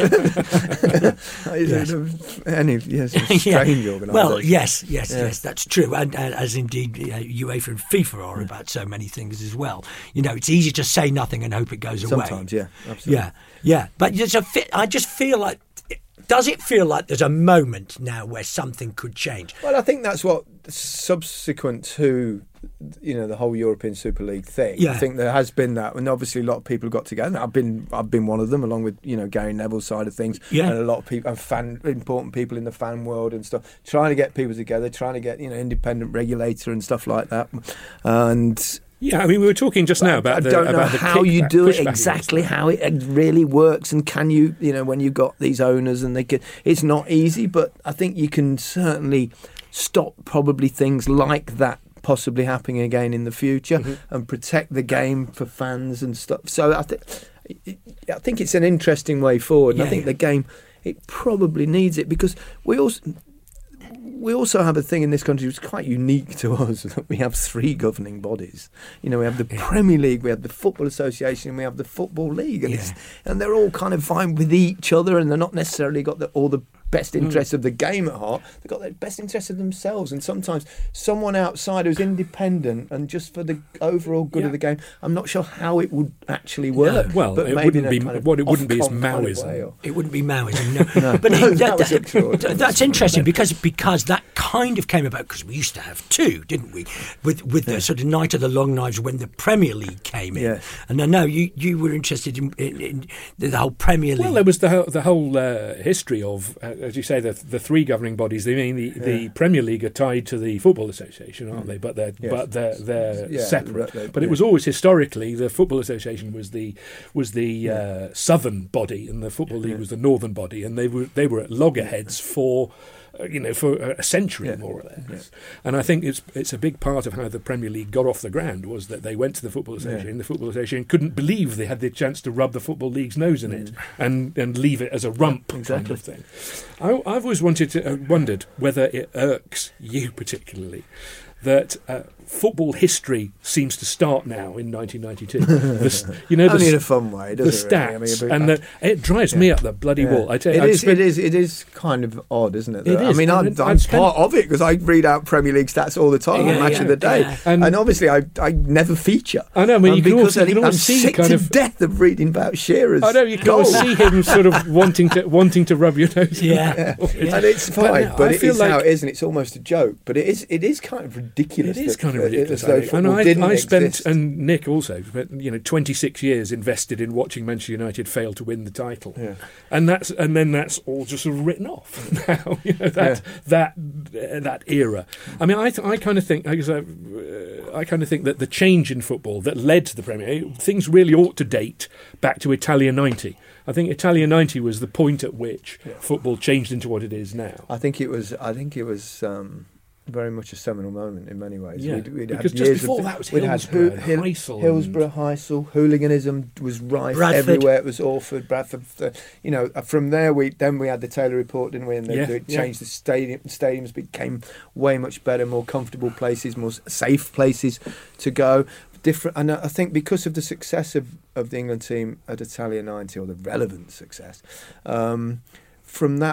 S7: yes. any yes, strange
S5: yeah.
S7: organisation.
S5: Well, yes, yes,
S7: yeah.
S5: yes, that's true, and, and as indeed uh, UEFA and FIFA are yeah. about so many things as well. You know, it's easy to say nothing and hope it goes away.
S7: Sometimes, yeah, absolutely.
S5: Yeah, yeah, but there's a fi- I just feel like. Does it feel like there's a moment now where something could change?
S7: Well, I think that's what subsequent to, you know, the whole European Super League thing.
S5: Yeah.
S7: I think there has been that, and obviously a lot of people got together. I've been, I've been one of them, along with you know Gary Neville's side of things,
S5: yeah.
S7: and a lot of people, and fan, important people in the fan world and stuff, trying to get people together, trying to get you know independent regulator and stuff like that, and.
S6: Yeah, I mean, we were talking just now about
S7: I
S6: the,
S7: don't know
S6: about the
S7: how you
S6: kickback,
S7: do it
S6: pushback
S7: exactly, how it really works, and can you, you know, when you've got these owners and they can, it's not easy, but I think you can certainly stop probably things like that possibly happening again in the future mm-hmm. and protect the game for fans and stuff. So I think, I think it's an interesting way forward.
S5: Yeah,
S7: and I think
S5: yeah.
S7: the game, it probably needs it because we also. We also have a thing in this country which is quite unique to us, that we have three governing bodies. You know, we have the yeah. Premier League, we have the Football Association, and we have the Football League. And,
S5: yeah.
S7: it's, and they're all kind of fine with each other, and they're not necessarily got the, all the best interests mm. of the game at heart. They've got the best interests of themselves. And sometimes someone outside who's independent and just for the overall good
S6: yeah.
S7: of the game, I'm not sure how it would actually work.
S6: No. Well,
S7: but
S6: it
S7: maybe
S6: wouldn't be,
S7: kind of
S6: what it wouldn't be is
S7: Ofcom kind of
S6: Maoism.
S7: way, or-
S5: It wouldn't be Maoism, no.
S7: no.
S5: But
S7: no,
S5: it,
S7: that
S5: that,
S7: was
S5: that, that's interesting because because that kind of came about because we used to have two, didn't we? With with yeah. the sort of Night of the Long Knives when the Premier League came in.
S7: Yeah.
S5: And I know you, you were interested in, in, in the whole Premier League.
S6: Well, there was the whole, the whole uh, history of, uh, as you say, the the three governing bodies. They mean the, yeah. the Premier League are tied to the Football Association, aren't they? But they're
S7: yes.
S6: but they're they're
S7: yeah,
S6: separate.
S7: right,
S6: but
S7: yeah.
S6: it was always historically the Football Association was the was the yeah. uh, southern body, and the Football League yeah. was the northern body, and they were they were at loggerheads for. Uh, you know, for a century
S7: yeah.
S6: more or less,
S7: yeah.
S6: and I think it's it's a big part of how the Premier League got off the ground was that they went to the Football Association. Yeah. The Football Association couldn't believe they had the chance to rub the Football League's nose in it mm. and and leave it as a rump
S7: exactly.
S6: kind of thing. I, I've always wanted to uh, wondered whether it irks you particularly that uh, football history seems to start now in nineteen ninety-two. The, you know,
S7: Only
S6: the,
S7: in a fun way, doesn't
S6: the
S7: it?
S6: stats,
S7: Really? I mean,
S6: and the, it drives
S7: yeah.
S6: me up the bloody
S7: yeah.
S6: wall. I tell you,
S7: it
S6: I'd
S7: is.
S6: spent,
S7: It is. It is kind of odd, isn't it?
S6: It
S7: I
S6: is.
S7: mean, I'm,
S6: I'd
S7: I'm
S6: spent,
S7: part of it because I read out Premier League stats all the time,
S6: Yeah,
S7: on Match
S6: yeah,
S7: of the Day,
S5: yeah.
S7: and,
S6: And-
S7: obviously I, I never feature.
S6: I know. I mean,
S7: um,
S6: you can
S7: because
S6: also, you can
S7: I'm
S6: always see
S7: sick
S6: kind
S7: to
S6: of.
S7: death of reading about Shearer's.
S6: I know you can
S7: goal.
S6: always see him sort of wanting to wanting to rub your nose. in
S5: Yeah.
S6: that.
S7: Yeah. And it's
S6: But
S7: fine,
S6: no,
S7: but,
S6: I
S7: it
S6: feel
S7: is
S6: like-
S7: how it is, and it's almost a joke. But it is, it is kind of ridiculous.
S6: It is
S7: that-
S6: kind of
S7: that-
S6: ridiculous.
S7: as though
S6: I think. And
S7: football
S6: I,
S7: didn't
S6: I spent,
S7: exist.
S6: and Nick also, spent, you know, twenty-six years invested in watching Manchester United fail to win the title,
S7: Yeah.
S6: and that's and then that's all just sort of written off now. You know that
S7: Yeah.
S6: that uh, that era. I mean, I th- I kind of think I, guess I, uh, I kind of think that the change in football that led to the Premier things really ought to date back to Italia ninety. I think Italia ninety was the point at which
S7: Yeah.
S6: football changed into what it is now.
S7: I think it was. I think it was. Um, very much a seminal moment in many ways.
S6: Yeah,
S7: We'd, we'd
S6: because
S7: had
S6: just
S7: years
S6: before
S7: of,
S6: that was
S7: we'd had
S6: Hillsborough and
S7: Hill-
S6: Heysel
S7: Hillsborough, Heysel, hooliganism was rife
S5: Bradford.
S7: everywhere. It was Orford, Bradford. uh, You know, uh, from there we then we had the Taylor Report, didn't we? And they,
S6: Yeah,
S7: they
S6: yeah.
S7: changed the stadium. Stadiums became way much better, more comfortable places, more s- safe places to go. Different, and I think because of the success of, of the England team at Italia ninety, or the relevant success, um, from that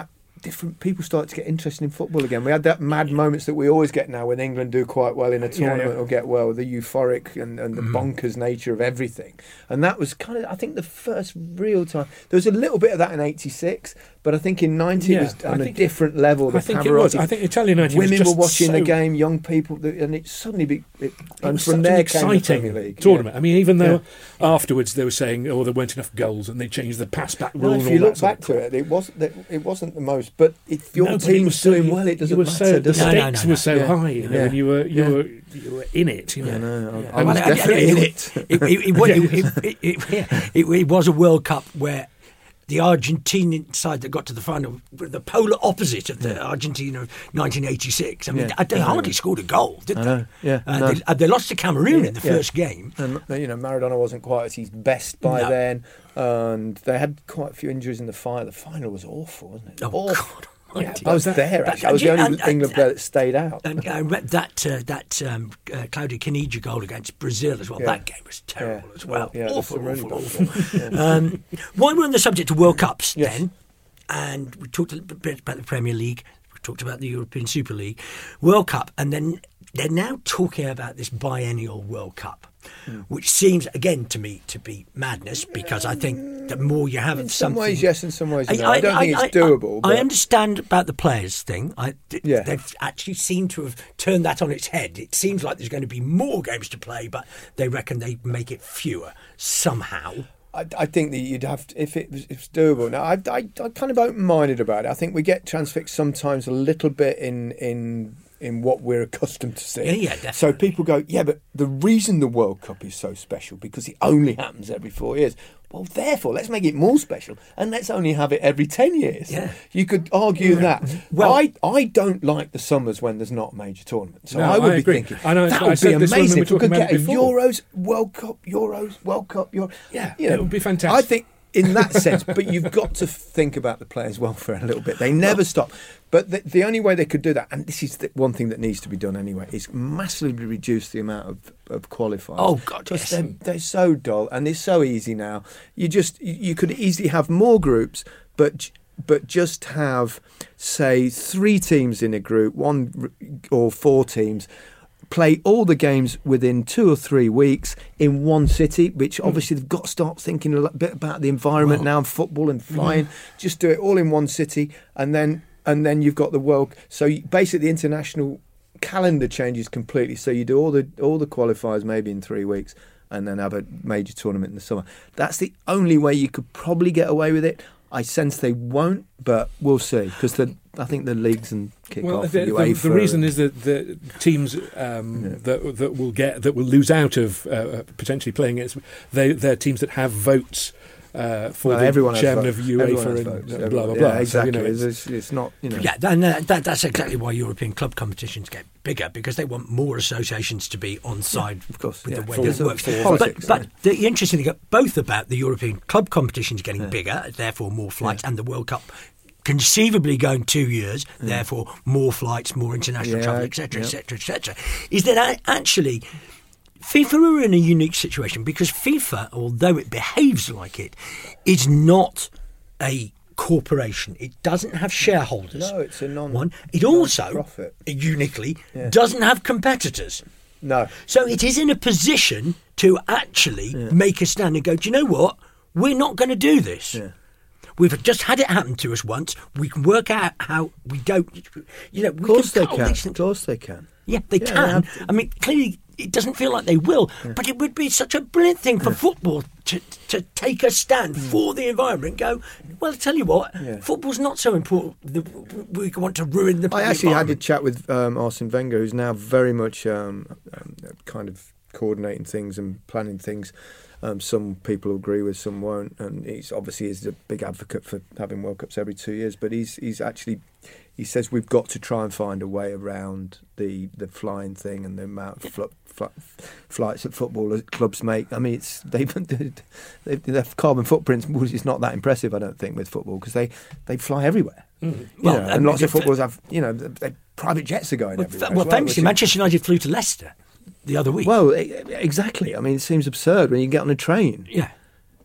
S7: different people started to get interested in football again. We had that mad moments that we always get now when England do quite well in a tournament
S6: yeah, yeah.
S7: or get well, the euphoric and, and the
S5: Mm.
S7: bonkers nature of everything. And that was kind of, I think, the first real time. There was a little bit of that in eighty-six, but I think in ninety
S6: Yeah,
S7: it was on
S6: I
S7: a
S6: think-
S7: different level. The
S6: I think it was.
S7: Pavarotti-
S6: I think Italian ninety was
S7: women
S6: just
S7: were watching
S6: so,
S7: the game, young people, and it suddenly be, it,
S6: It
S7: and
S6: was
S7: from
S6: such
S7: there
S6: an
S7: came the
S6: exciting
S7: Premier League
S6: tournament.
S7: Yeah.
S6: I mean, even though afterwards they were saying, "Oh, there weren't enough goals," and they changed the pass back rule.
S7: No,
S6: and
S7: if
S6: all
S7: you
S6: that
S7: look
S6: sort
S7: back
S6: of
S7: to it, it wasn't that it wasn't the most. But if your
S6: No, but it
S7: team's
S6: was so-
S7: doing well, it
S6: you
S7: doesn't
S6: were
S7: matter.
S6: so, the
S7: does
S5: No,
S7: it?
S5: no,
S6: stakes
S5: no,
S6: were
S5: no.
S6: so
S7: Yeah.
S6: high, you know,
S7: Yeah.
S6: and you were you
S7: Yeah.
S6: were you were in it. You know.
S7: Yeah, no, I,
S5: Yeah.
S7: I was
S5: Well, I-
S7: definitely
S5: I-
S7: in
S5: I-
S7: it.
S5: It, it, it, was- it, it, it, yeah, it, it was a World Cup where the Argentinian side that got to the final were the polar opposite of the Argentina of nineteen eighty-six. I mean,
S7: Yeah.
S5: they hardly scored a goal, did
S7: I
S5: they?
S7: know, yeah,
S5: Uh,
S7: no.
S5: they, uh, they lost to Cameroon
S7: Yeah,
S5: in the
S7: yeah.
S5: first game.
S7: And you know, Maradona wasn't quite at his best by
S5: No.
S7: then, and they had quite a few injuries in the final. The final was awful, wasn't it?
S5: Oh,
S7: awful.
S5: God.
S7: Yeah,
S5: almighty.
S7: I was there. Actually, I was the
S5: And-
S7: only
S5: and-
S7: England player that stayed out.
S5: And I read that uh, that um, uh, Claudio Caniggia goal against Brazil as well.
S7: Yeah.
S5: That game was terrible
S7: Yeah.
S5: as well.
S7: Yeah, there's
S5: awful,
S7: some really
S5: awful,
S7: bad
S5: awful.
S7: ones. Yeah.
S5: um, while we're on the subject of World Cups,
S7: Yes.
S5: then, and we talked a little bit about the Premier League, we talked about the European Super League, World Cup, and then they're now talking about this biennial World Cup. Mm. Which seems, again, to me, to be madness, because I think the more you have
S7: In
S5: of
S7: some
S5: something...
S7: ways, yes. In some ways, no. I, don't think it's doable.
S5: I,
S7: but
S5: I understand about the players thing. I,
S7: Yeah.
S5: They've actually seemed to have turned that on its head. It seems like there's going to be more games to play, but they reckon they make it fewer somehow.
S7: I, I think that you'd have to, if it was if it's doable. Now, I, I, I kind of open-minded about it. I think we get transfixed sometimes a little bit in in in what we're accustomed to seeing.
S5: Yeah, yeah, definitely.
S7: So people go, yeah, but the reason the World Cup is so special because it only happens every four years. Well, therefore, let's make it more special and let's only have it every ten years.
S5: Yeah.
S7: You could argue that.
S5: Well-
S7: I, I don't like the summers when there's not a major tournament. So
S6: No,
S7: I would
S6: I
S7: be
S6: agree.
S7: thinking,
S6: I know,
S7: that
S6: I
S7: would be
S6: said this when we
S7: amazing
S6: were
S7: if we
S6: talking
S7: could
S6: about
S7: get
S6: it
S7: a
S6: before.
S7: Euros, World Cup, Euros, World Cup, Euro.
S6: Yeah,
S7: you know,
S6: it would be fantastic.
S7: I think in that sense, but you've got to think about the players' welfare a little bit. They never stop. But the, the only way they could do that, and this is the one thing that needs to be done anyway, is massively reduce the amount of, of qualifiers.
S5: Oh, God,
S7: Just
S5: yes.
S7: they're, they're so dull, and it's so easy now. You just you, you could easily have more groups, but j- but just have, say, three teams in a group, one r- or four teams. Play all the games within two or three weeks in one city, which obviously they've got to start thinking a little bit about the environment
S5: Well,
S7: now and football and flying. Just do it all in one city, and then and then you've got the world. So you, basically, the international calendar changes completely. So you do all the all the qualifiers maybe in three weeks, and then have a major tournament in the summer. That's the only way you could probably get away with it. I sense they won't, but we'll see because the I think the leagues and kick
S6: Well,
S7: off.
S6: the,
S7: and
S6: the,
S7: UEFA
S6: the reason
S7: and-
S6: is that the teams um,
S7: Yeah.
S6: that that will get that will lose out of uh, potentially playing it, they they're teams that have votes uh, for
S7: well,
S6: the
S7: everyone has
S6: chairman
S7: votes.
S6: of
S7: Everyone
S6: UEFA
S7: has
S6: and
S7: votes.
S6: blah
S7: Everyone-
S6: blah
S7: yeah,
S6: blah. So, you
S7: exactly.
S6: know,
S7: it's,
S6: it's-
S7: it's, it's not. You know.
S5: Yeah, and uh, that, that's exactly why European club competitions get bigger, because they want more associations to be on side
S7: of course,
S5: with
S7: yeah.
S5: the way
S7: For-
S5: that
S7: for-
S5: works.
S7: for
S5: But,
S7: politics,
S5: but
S7: yeah.
S5: the interesting thing, both about the European club competitions getting
S7: Yeah.
S5: bigger, therefore more flights, and the World Cup conceivably going two years, therefore more flights, more international
S7: Yeah,
S5: travel, et cetera, et
S7: yeah.
S5: cetera, et cetera, is that I- actually FIFA are in a unique situation because FIFA, although it behaves like it, is not a corporation. It doesn't have shareholders.
S7: No, it's a non-
S5: one. It also
S7: non-profit.
S5: uniquely
S7: Yeah.
S5: doesn't have competitors.
S7: No.
S5: So it is in a position to actually make a stand and go, do you know what? We're not going to do this.
S7: Yeah.
S5: We've just had it happen to us once. We can work out how we don't. You know,
S7: Of course they can.
S5: These
S7: Of
S5: things.
S7: course they can.
S5: Yeah, they
S7: Yeah, they
S5: can.
S7: have to.
S5: I mean, clearly, it doesn't feel like they will, but it would be such a brilliant thing for football to to take a stand for the environment and go, well, I tell you what,
S7: Yeah.
S5: football's not so important that we want to ruin the
S7: I actually had a
S5: environment.
S7: chat with um, Arsene Wenger, who's now very much um, um, kind of coordinating things and planning things. Um, some people agree with, some won't, and he's obviously is a big advocate for having World Cups every two years. But he's he's actually he says we've got to try and find a way around the, the flying thing and the amount of fl- fl- flights that football clubs make. I mean, it's they've, they've their carbon footprint is not that impressive, I don't think, with football because they, they fly everywhere. You
S5: Well,
S7: know,
S5: I
S7: and
S5: mean,
S7: lots of
S5: if-
S7: footballers have, you know, they, private jets are going
S5: Well,
S7: everywhere.
S5: well
S7: as well,
S5: famously,
S7: which is-
S5: Manchester United flew to Leicester the other week.
S7: Well, e- exactly. I mean, it seems absurd when you get on a train.
S5: yeah.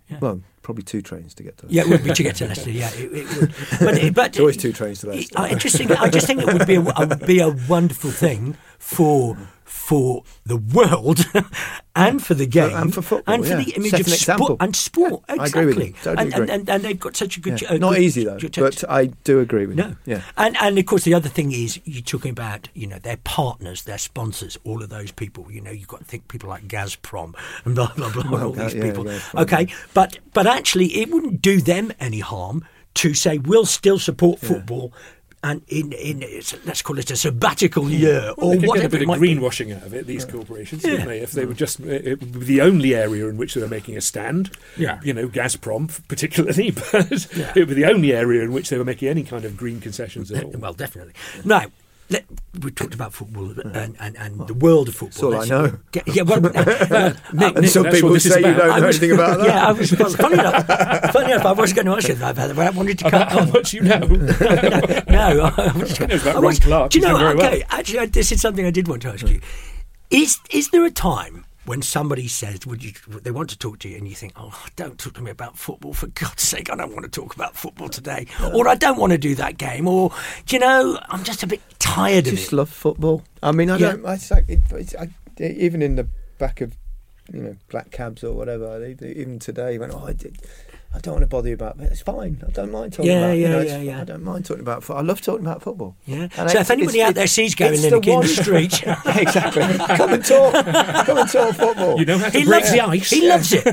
S5: Yeah.
S7: Well, probably two trains to get to.
S5: Yeah, it would be to get to Leicester. Yeah, it, it would. But, it, but
S7: There's always two trains to Leicester.
S5: I just think I just think it would be a, a be a wonderful thing for for the world and for the game
S7: and for football,
S5: and for
S7: yeah.
S5: the image
S7: Set
S5: of
S7: an example.
S5: sport and sport.
S7: Yeah, I
S5: exactly.
S7: agree with you. Totally
S5: and,
S7: agree.
S5: And, and, and they've got such a good.
S7: Yeah.
S5: Uh,
S7: Not
S5: good,
S7: easy though,
S5: good
S7: but I do agree with
S5: no.
S7: you. Yeah.
S5: And and of course the other thing is you're talking about, you know, their partners, their sponsors, all of those people. You know, you've got to think people like Gazprom and blah blah blah.
S7: Well,
S5: all these
S7: yeah,
S5: people.
S7: Gazprom,
S5: okay,
S7: yeah.
S5: but but actually it wouldn't do them any harm to say we'll still support football. And in, in let's call it a sabbatical year,
S6: Well,
S5: or
S6: they could
S5: whatever
S6: get a bit
S5: it
S6: of
S5: might be.
S6: greenwashing out of it, these corporations,
S5: Yeah.
S6: couldn't they? If they were just, it would be the only area in which they were making a stand.
S5: Yeah.
S6: You know, Gazprom particularly, but
S5: Yeah.
S6: it would be the only area in which they were making any kind of green concessions at all.
S5: Well, definitely. Now, let, we talked about football and, and, and the world of football.
S7: That's all I know.
S5: Get, yeah, well, uh, uh, Nick,
S7: And
S5: Nick,
S7: some
S6: that's
S7: people
S6: what this is
S7: say you
S6: about.
S7: don't
S5: I
S7: know
S5: was-
S7: anything about that.
S5: Yeah, I was well, funny enough. Funny enough, I was going to ask you about that, but I wanted to cut
S6: How
S5: on.
S6: much you know?
S5: No, I was,
S6: He knows about
S5: I was-
S6: Ron Clark.
S5: Do you
S6: He's
S5: know?
S6: done very
S5: Okay, actually, I- this is something I did want to ask you. Is is there a time when somebody says, "Would you?" They want to talk to you, and you think, "Oh, don't talk to me about football for God's sake! I don't want to talk about football today," or "I don't want to do that game," or "Do you know, I'm just a bit tired of
S7: just
S5: it."
S7: love football. I mean, I
S5: Yeah.
S7: don't. I, say- it, it's, I, even in the back of, you know, black cabs or whatever. They, they, even today, went, oh, I did. I don't want to bother you about it. It's fine. I don't mind talking
S5: Yeah,
S7: about.
S5: yeah,
S7: you know, it's
S5: yeah,
S7: fine.
S5: yeah.
S7: I don't mind talking about football. I love talking about football.
S5: Yeah.
S7: And
S5: So
S7: I-
S5: if anybody
S7: it's-
S5: out there
S7: it's-
S5: sees Gary
S7: it's
S5: Lineker in
S7: one-
S5: the street,
S7: Yeah, exactly. Come and talk. Come and talk football.
S6: You know how to
S5: he
S6: break
S5: loves
S6: the
S5: it.
S6: ice.
S5: He loves it.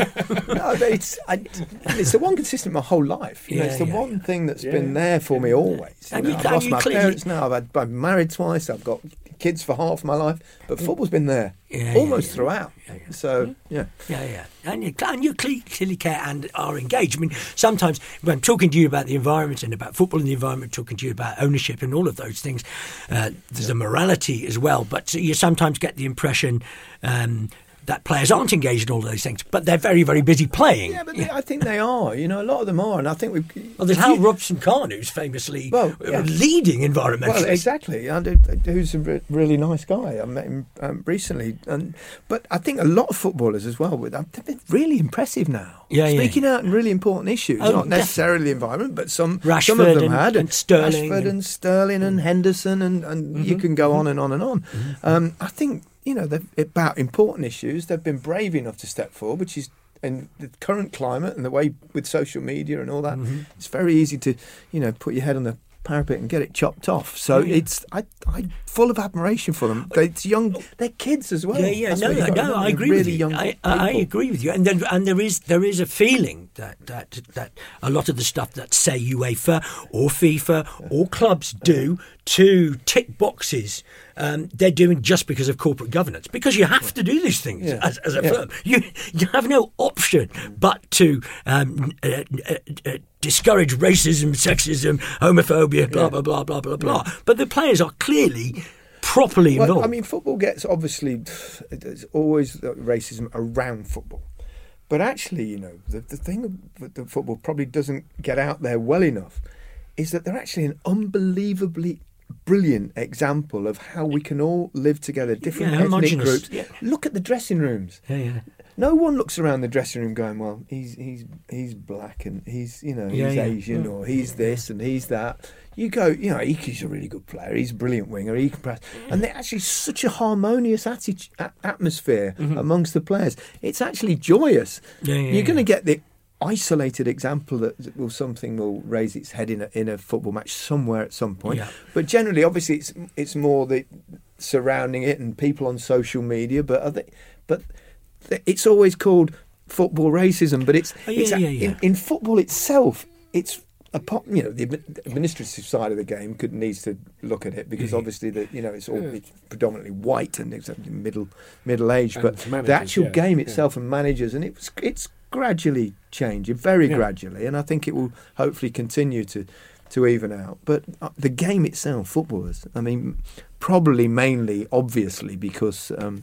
S7: No, but it's I, it's the one consistent my whole life. You know,
S5: Yeah,
S7: it's the
S5: yeah,
S7: one
S5: yeah.
S7: thing that's
S6: Yeah.
S7: been there for me always. You
S5: And
S7: know,
S5: you-
S7: I've
S5: and
S7: lost
S5: you
S7: my
S5: clearly-
S7: parents now. I've, had, I've married twice. I've got kids for half my life, but football's been there
S5: Yeah,
S7: almost
S5: yeah, yeah.
S7: throughout.
S5: Yeah, yeah.
S7: So yeah,
S5: Yeah, yeah. And you, and you cle- clearly care and are engaged. I mean, sometimes when I'm talking to you about the environment and about football and the environment, talking to you about ownership and all of those things, uh, there's a morality as well. But you sometimes get the impression um, that players aren't engaged in all those things, but they're very, very busy playing.
S7: yeah, but they, I think they are. You know, a lot of them are, and I think we've.
S5: Well, there's
S7: if
S5: Hal
S7: you-
S5: Robson-Khan, who's famously
S7: Well,
S5: uh,
S7: yeah.
S5: leading environmentalist.
S7: Well, exactly. And uh, who's a re- really nice guy. I met him um, recently, and but I think a lot of footballers as well. With they've been really impressive now.
S5: Yeah, yeah,
S7: speaking
S5: yeah.
S7: out in really important issues,
S5: Oh,
S7: not necessarily the environment, but some some
S5: Rashford
S7: of them
S5: and-
S7: had,
S5: and Sterling
S7: Rashford
S5: and-
S7: and Sterling and Henderson, and, and you can go on and on and on. Um, I think you know they've- about important issues. They've been brave enough to step forward, which is. In the current climate and the way with social media and all that, it's very easy to, you know, put your head on the parapet and get it chopped off. So
S5: Yeah, yeah.
S7: it's I I'm full of admiration for them. They, it's young, they're kids as well.
S5: Yeah, yeah,
S7: That's
S5: no,
S7: what you've got to
S5: no,
S7: remember.
S5: I agree
S7: really
S5: with you.
S7: Young
S5: I, I, I
S7: people.
S5: agree with you, and then and there is there is a feeling that that that a lot of the stuff that say UEFA or FIFA or clubs do to tick boxes, um, they're doing just because of corporate governance. Because you have to do these things
S7: Yeah.
S5: as, as a
S7: Yeah.
S5: firm. You you have no option but to um, uh, uh, uh, discourage racism, sexism, homophobia, blah blah blah blah blah blah. But the players are clearly properly involved.
S7: Well, I mean, football gets obviously there's always racism around football, but actually, you know, the the thing that the football probably doesn't get out there well enough is that they're actually an unbelievably brilliant example of how we can all live together, different
S5: Yeah,
S7: ethnic
S5: homogenous,
S7: groups.
S5: yeah.
S7: Look at the dressing rooms.
S5: yeah, yeah.
S7: No one looks around the dressing room going, well, he's he's he's black and he's you know
S5: Yeah,
S7: he's
S5: yeah.
S7: Asian or he's this and he's that. You go, you know, Iki's a really good player. He's a brilliant winger. He can press, and they're actually such a harmonious atti- a- atmosphere amongst the players. It's actually joyous.
S5: Yeah, yeah,
S7: You're going to
S5: yeah.
S7: get the isolated example that will something will raise its head in a in a football match somewhere at some point.
S5: Yeah.
S7: But generally, obviously, it's it's more the surrounding it and people on social media. But are they, but it's always called football racism. But it's,
S5: Oh, yeah,
S7: it's a-
S5: yeah, yeah.
S7: In, in football itself, it's a po- you know the admi- administrative side of the game could needs to look at it because obviously the you know it's all it's predominantly white and it's middle middle age.
S6: And
S7: But the
S6: managers,
S7: actual
S6: yeah,
S7: game
S6: yeah.
S7: itself and managers and it's it's gradually changing, very
S6: Yeah.
S7: gradually, and I think it will hopefully continue to to even out. But uh, the game itself, footballers, I mean, probably mainly, obviously, because um,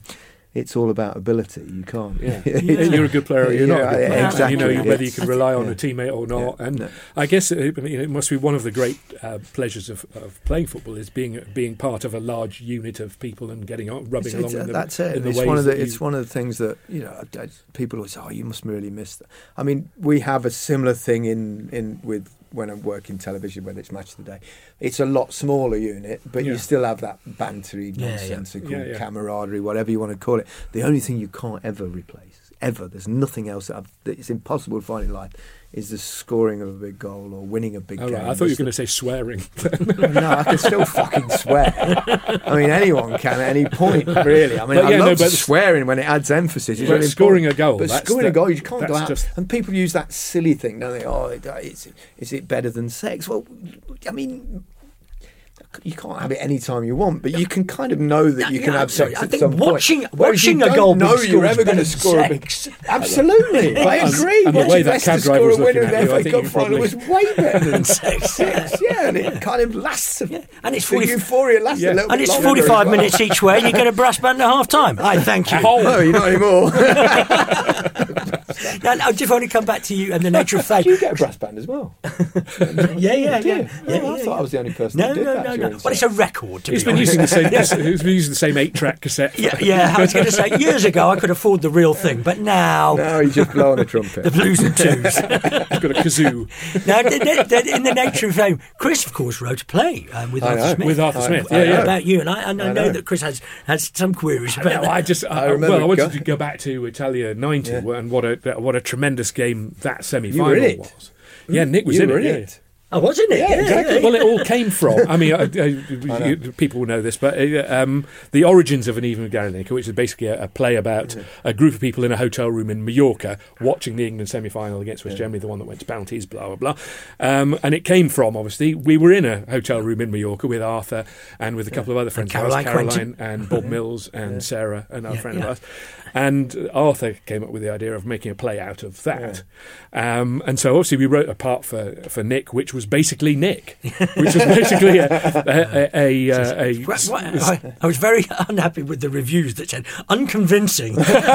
S7: it's all about ability. You can't.
S6: Yeah. You're a good player or you're not a good player.
S7: Yeah, exactly.
S6: You know whether you
S7: It's-
S6: can rely on
S7: yeah.
S6: a teammate or not.
S7: Yeah.
S6: And
S7: No.
S6: I guess it, you know, it must be one of the great uh, pleasures of, of playing football is being being part of a large unit of people and getting on, rubbing
S7: It's-
S6: along
S7: it's-
S6: in the,
S7: that's it.
S6: in the
S7: It's
S6: ways
S7: one of the
S6: that you-
S7: it's one of the things that you know I- I- people always say, oh, you must really miss that. I mean, we have a similar thing in in with. When I'm working television, whether it's Match of the Day, it's a lot smaller unit, but
S6: Yeah.
S7: you still have that bantery,
S5: Yeah, yeah.
S7: nonsensical
S6: Yeah, yeah.
S7: camaraderie, whatever you want to call it. The only thing you can't ever replace, ever, there's nothing else that, I've, that it's impossible to find in life, is the scoring of a big goal or winning a big
S6: Oh,
S7: game.
S6: right. I thought you were going to say swearing.
S7: No, I can still fucking swear. I mean, anyone can at any point, really. I mean,
S6: But
S7: I
S6: yeah, no,
S7: love
S6: but-
S7: swearing when it adds emphasis. It's
S6: But
S7: really
S6: scoring
S7: important.
S6: a goal,
S7: But
S6: that's
S7: scoring
S6: the-
S7: a goal, you can't go
S6: that's
S7: out.
S6: just-
S7: And people use that silly thing, don't they? Oh, it- it's, is it better than sex? Well, I mean, you can't have it any time you want, but you can kind of know that you can
S5: Yeah,
S7: have
S5: sorry,
S7: sex
S5: I
S7: at
S5: think
S7: some
S5: watching-
S7: point. Whereas
S5: watching
S7: you
S5: a
S7: don't
S5: goal being
S7: know
S5: scored
S7: you're
S5: is
S7: ever going
S5: better
S7: to
S5: than
S7: score a big.
S5: sex.
S7: Absolutely, I
S6: And-
S7: agree.
S6: and the way
S7: Watching
S6: that
S7: Leicester
S6: cab driver
S7: score
S6: was
S7: a winner
S6: looking
S7: in the
S6: at you, I
S7: F A
S6: think
S7: Cup
S6: you
S7: final
S6: probably-
S7: was way better than
S5: Sex,
S7: sex. Yeah, and it kind of lasts. A,
S5: And it's
S7: the
S5: forty
S7: euphoria lasts
S6: Yeah.
S7: a little
S5: And
S7: bit
S5: it's
S7: longer
S5: forty-five
S7: as well.
S5: minutes each way, and you get a brass band at half time. I thank you.
S7: No, you're not anymore.
S5: Now, I just want to come back to you and the nature of fame.
S7: Do you get a brass band as well?
S5: Yeah, yeah,
S7: Do
S5: yeah.
S7: you?
S5: yeah,
S7: Oh,
S5: yeah,
S7: I thought
S5: yeah.
S7: I was the only person
S5: No,
S7: that did
S5: no,
S7: that.
S5: no,
S7: during
S5: no. Well, it's a
S7: sex.
S5: record. To
S6: He's
S5: be
S6: been
S5: honest.
S6: using the same. He's been using the same eight-track cassette.
S5: Yeah, yeah. I was going to say years ago I could afford the real thing, but now
S7: No, you just blow on a trumpet.
S5: the blues and twos.
S6: He's got a kazoo.
S5: Now, th- th- th- in the nature of fame, Chris, of course, wrote a play um, with
S7: I
S5: Arthur
S7: know.
S5: Smith.
S6: With Arthur
S7: I-
S6: Smith.
S7: I
S6: Yeah,
S7: know.
S6: yeah.
S5: About you, and I, and I,
S7: I
S5: know.
S7: know.
S5: that Chris has has some queries about
S6: No,
S5: that.
S6: I just, I,
S7: remember
S6: well, I wanted
S7: go-
S6: to go back to Italia ninety,
S7: Yeah.
S6: and what a what a tremendous game that semi
S7: You were
S6: final
S7: in it.
S6: was. Yeah, Nick was
S7: you
S6: in
S7: were
S6: it.
S7: in
S6: yeah.
S7: it.
S5: Oh, wasn't it?
S7: Yeah, exactly.
S6: Well, it all came from. I mean, uh, uh, you- people will know this, but uh, um, the origins of An Evening with Gary Lineker, which is basically a, a play about a group of people in a hotel room in Mallorca watching the England semi-final against West Germany, the one that went to penalties, blah blah blah. Um, and it came from, obviously, we were in a hotel room in Mallorca with Arthur and with a couple of other friends, of ours,
S5: Caroline
S6: Caroline and Bob Mills and Sarah, another
S5: Yeah,
S6: friend
S5: yeah.
S6: of ours. And Arthur came up with the idea of making a play out of that. Um, and so obviously we wrote a part for, for Nick, which was basically Nick, which was basically a... a, a, a, a,
S5: What- what- I, I was very unhappy with the reviews that said unconvincing.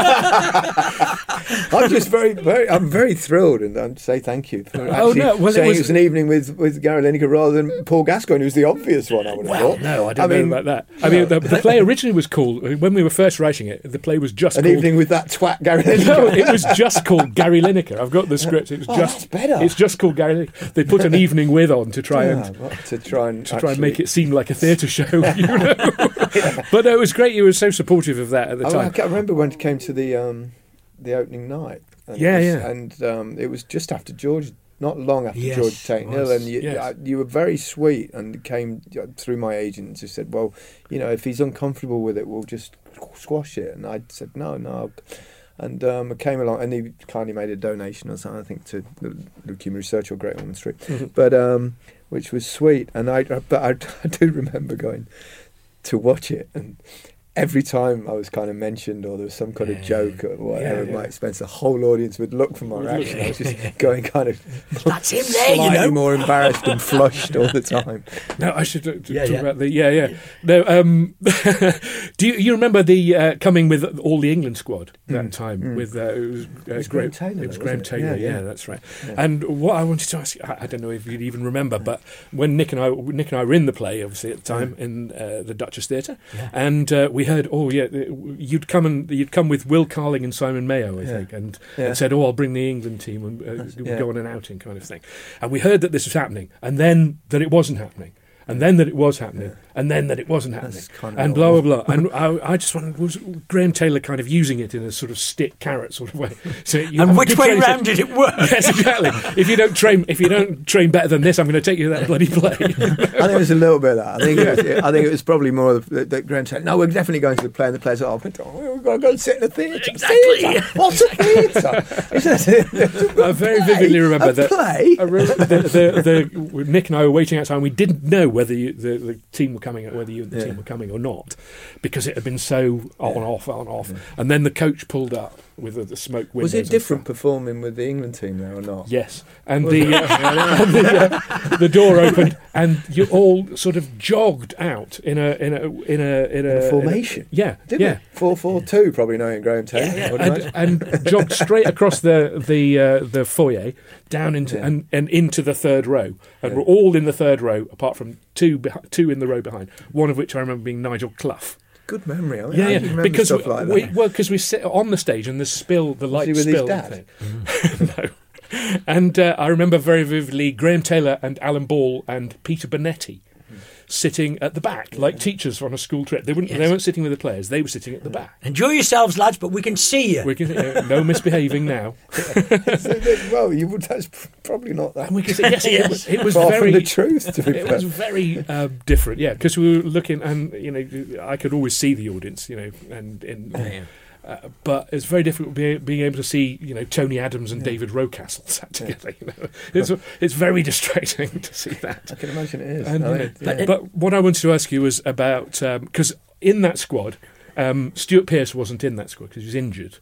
S7: I'm just very, very, I'm very thrilled, and I say thank you for
S6: Oh,
S7: actually
S6: no, well, it
S7: saying it
S6: was-
S7: was, an evening with with Gary Lineker rather than Paul Gascoigne, who's the obvious one. I would have
S5: Well,
S7: thought.
S6: No, I didn't
S7: mean,
S6: know about that. I mean, the, the play originally was called, when we were first writing it, the play was just
S7: An
S6: called...
S7: evening with that twat Gary Lineker.
S6: No, it was just called Gary Lineker. I've got the script. It was
S7: Oh,
S6: just
S7: that's better.
S6: It's just called Gary Lineker. They put an evening with on to try
S7: Ah,
S6: and
S7: well, to try and
S6: to try and make
S7: actually-
S6: it seem like a theatre show, you know. But no, it was great. You were so supportive of that at the
S7: I, I
S6: time.
S7: can't remember when it came to the um, the opening night. And
S6: Yeah,
S7: it was,
S6: yeah.
S7: And um, it was just after George, not long after
S5: Yes,
S7: George taken
S5: it
S7: ill,
S5: was.
S7: and you,
S6: Yes.
S7: uh, you were very sweet and came through my agent and just said, "Well, you know, if he's uncomfortable with it, we'll just squash it." And I said, "No, no." And um, I came along, and he kindly made a donation or something, I think, to the Leukemia Research or Great Ormond Street, but um, which was sweet. And I, but I, I do remember going to watch it, and every time I was kind of mentioned or there was some kind of joke or whatever
S6: Yeah,
S7: at
S6: yeah.
S7: my expense, the whole audience would look for my reaction. I was just going kind of
S5: That's him there,
S7: slightly
S5: you know.
S7: more embarrassed and flushed all the time.
S6: No, I should uh, t-
S5: Yeah,
S6: talk
S5: yeah.
S6: about the yeah, yeah. No, um, do you, you remember the uh, coming with all the England squad that time with uh, it was, uh,
S7: It was Graham
S6: Graham-
S7: Taylor,
S6: It was
S7: though,
S6: Graham
S7: wasn't it?
S6: Taylor.
S7: Yeah,
S6: Yeah,
S7: yeah.
S6: that's right. And what I wanted to ask, you, I, I don't know if you'd even remember, but when Nick and I Nick and I were in the play, obviously at the time in uh, the Duchess Theatre, and uh, we heard, oh yeah, you'd come and you'd come with Will Carling and Simon Mayo, I
S7: Yeah.
S6: think, and,
S7: Yeah.
S6: and said, oh, I'll bring the England team and uh, we'll
S7: yeah.
S6: go on an outing kind of thing. And we heard that this was happening, and then that it wasn't happening. And then that it was happening, and then that it wasn't happening,
S7: That's kind of
S6: and
S7: what
S6: blah
S7: it
S6: blah blah. And I, I just wondered, was Graham Taylor kind of using it in a sort of stick carrot sort of way? So you have
S5: And
S6: a
S5: which
S6: good
S5: way
S6: training
S5: round
S6: session-
S5: did it work?
S6: Yes, exactly. If you don't train, if you don't train better than this, I'm going to take you to that bloody play.
S7: I think it was a little bit of that. I think it was, I think it was probably more of the, that Graham said, "No, we're definitely going to the play." And the players, "Oh, we've got to go and sit in the theatre."
S5: Exactly.
S7: Theatre? What's a theatre?
S6: I very vividly remember
S7: a
S6: that.
S7: play.
S6: I remember the, the, the, Nick and I were waiting outside, and we didn't know whether you, the, the team were coming, whether you and the
S7: Yeah.
S6: team were coming or not, because it had been so on off, on off. And then the coach pulled up, with the, the smoke windows.
S7: Was it
S6: and
S7: different
S6: stuff.
S7: performing with the England team there or not?
S6: Yes, and the uh, and the, uh, the door opened, and you all sort of jogged out in a in a in a in a,
S7: In a formation?
S6: in a- yeah,
S7: Did
S6: yeah.
S7: we? four four two, probably knowing Graham Taylor.
S5: Yeah, yeah.
S7: I would
S6: And,
S7: imagine.
S6: and jogged straight across the the uh, the foyer down into
S7: Yeah.
S6: and, and into the third row, and
S7: Yeah.
S6: we're all in the third row apart from two beh- two in the row behind. One of which I remember being Nigel Clough.
S7: Good memory. I mean,
S6: Yeah,
S7: how
S6: yeah.
S7: do you remember
S6: Because
S7: stuff
S6: we,
S7: like
S6: we
S7: that?
S6: well, because we sit on the stage and the spill, the light
S7: he with his
S6: spill
S7: dad?
S6: thing. No. And uh, I remember very vividly Graham Taylor and Alan Ball and Peter Bonetti sitting at the back, like teachers on a school trip. They wouldn't. They
S5: Yes.
S6: weren't sitting with the players. They were sitting at the back.
S5: Enjoy yourselves, lads, but we can see you.
S6: We can, uh, no misbehaving now.
S7: Well, you would. That's probably not that
S6: And we could say, yes, it was, it was
S7: far
S6: very
S7: from the truth. To be
S6: It
S7: fair.
S6: was very uh, different, yeah, because we were looking, and you know, I could always see the audience, you know, and in,
S5: Yeah.
S6: uh, but it's very difficult being, being able to see, you know, Tony Adams and David Rocastle sat together. You know, it's it's very distracting to see that.
S7: I can imagine it is.
S6: And,
S7: I
S6: you
S7: mean,
S6: know,
S7: yeah.
S6: but what I wanted to ask you was about because in that squad, um, Stuart Pearce wasn't in that squad because he was injured.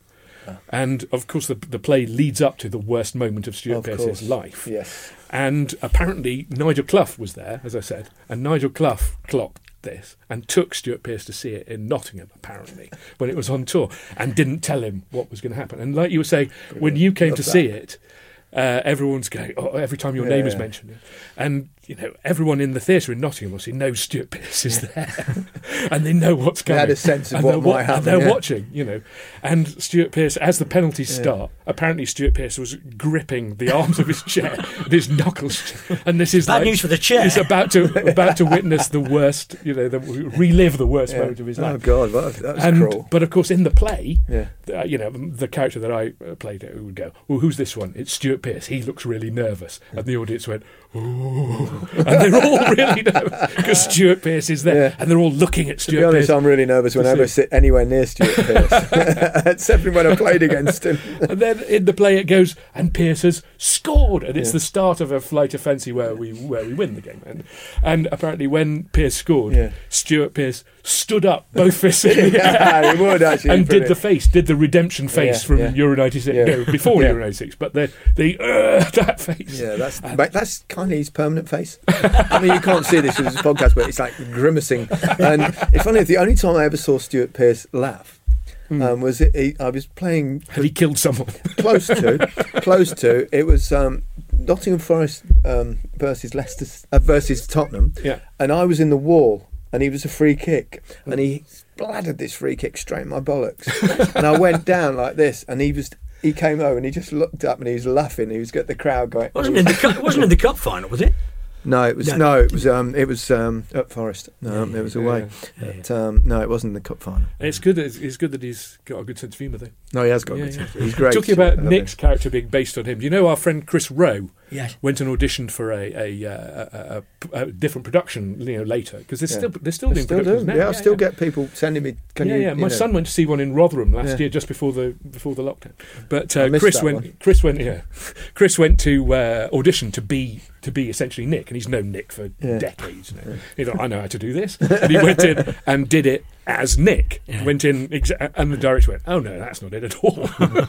S6: And of course, the the play leads up to the worst moment of Stuart
S7: Of
S6: Pearce's
S7: course.
S6: life.
S7: Yes.
S6: And apparently, Nigel Clough was there, as I said, and Nigel Clough clocked this and took Stuart Pearce to see it in Nottingham, apparently, when it was on tour, and didn't tell him what was going to happen. And like you were saying, when you came
S7: Love
S6: to
S7: that.
S6: see it, uh, everyone's going, oh, every time your name is
S7: Yeah.
S6: mentioned. And, you know, everyone in the theatre in Nottingham obviously knows Stuart Pearce is there, and they know what's
S7: They
S6: coming.
S7: had a sense of
S6: and
S7: what
S6: they're
S7: might
S6: wa-
S7: happen,
S6: And they're
S7: yeah.
S6: watching, you know. And Stuart Pearce, as the penalties
S7: Yeah.
S6: start, apparently Stuart Pearce was gripping the arms of his chair with his knuckles. And this is
S5: Bad
S6: like,
S5: news for the chair.
S6: He's about to about to witness the worst, you know, the, relive the worst
S7: Yeah.
S6: moment of his
S7: Oh
S6: life.
S7: God, well, that was
S6: and
S7: cruel.
S6: but of course, in the play,
S7: Yeah.
S6: uh, you know, the character that I uh, played uh, would go, "Well, who's this one? It's Stuart Pearce. He looks really nervous," and the audience went, "Ooh," and they're all really nervous because Stuart Pearce is there,
S7: Yeah.
S6: and they're all looking at
S7: To
S6: Stuart
S7: be honest,
S6: Pearce.
S7: I'm really nervous whenever I
S6: see.
S7: sit anywhere near Stuart Pearce, except when I played against him.
S6: And then in the play it goes, and Pearce has scored, and it's
S7: Yeah.
S6: the start of a flight of fancy where we where we win the game. And and apparently when Pearce scored,
S7: Yeah.
S6: Stuart Pearce stood up, both fists in the air,
S7: Yeah, he would actually.
S6: and did the
S7: brilliant.
S6: face, did the redemption face
S7: Yeah,
S6: from
S7: yeah.
S6: Euro ninety-six,
S7: Yeah.
S6: no, before
S7: Yeah.
S6: Euro ninety-six, but the the uh, that face.
S7: Yeah, that's mate, that's kind of his permanent face. I mean, you can't see this as a podcast, but it's like grimacing. And it's funny, the only time I ever saw Stuart Pearce laugh um, was it, he, I was playing
S6: Had he killed someone?
S7: close to, close to. It was um, Nottingham Forest um, versus Leicester uh, versus Tottenham,
S6: Yeah.
S7: and I was in the wall, and he was a free kick, and he splattered this free kick straight in my bollocks, and I went down like this, and he was. He came over and he just looked up and he was laughing. He was got the crowd going.
S5: Wasn't in the cup, wasn't in the cup final, was it?
S7: No, it was
S5: No.
S7: no, it was um, it was um, at Forest. No, it was away.
S5: Yeah.
S7: But, um, no, it wasn't the cup final.
S6: It's good. That, it's good that he's got a good sense of humour, though.
S7: No, he has got
S6: Yeah,
S7: good
S6: yeah.
S7: sense. He's great.
S6: Talking about
S7: I love
S6: Nick's
S7: him.
S6: character being based on him, do you know our friend Chris Rowe
S5: Yes.
S6: went and auditioned for a a, uh, a, a, a different production, you know, later because they're
S7: Yeah.
S6: still they're still
S7: I
S6: doing
S7: still
S6: productions
S7: do.
S6: now.
S7: Yeah, I still get people sending me. Can
S6: yeah,
S7: you?
S6: yeah.
S7: you
S6: My
S7: know,
S6: son went to see one in Rotherham last
S7: Yeah.
S6: year, just before the before the lockdown. But
S7: I
S6: uh,
S7: missed
S6: Chris
S7: that
S6: went.
S7: one.
S6: Chris went. Yeah, Chris went to uh, audition to be to be essentially Nick, and he's known Nick for
S7: Yeah.
S6: decades. You know, he thought, I know how to do this, and he went in and did it as Nick.
S5: Yeah.
S6: Went in, exa- and the director went, "Oh no, that's not it at all."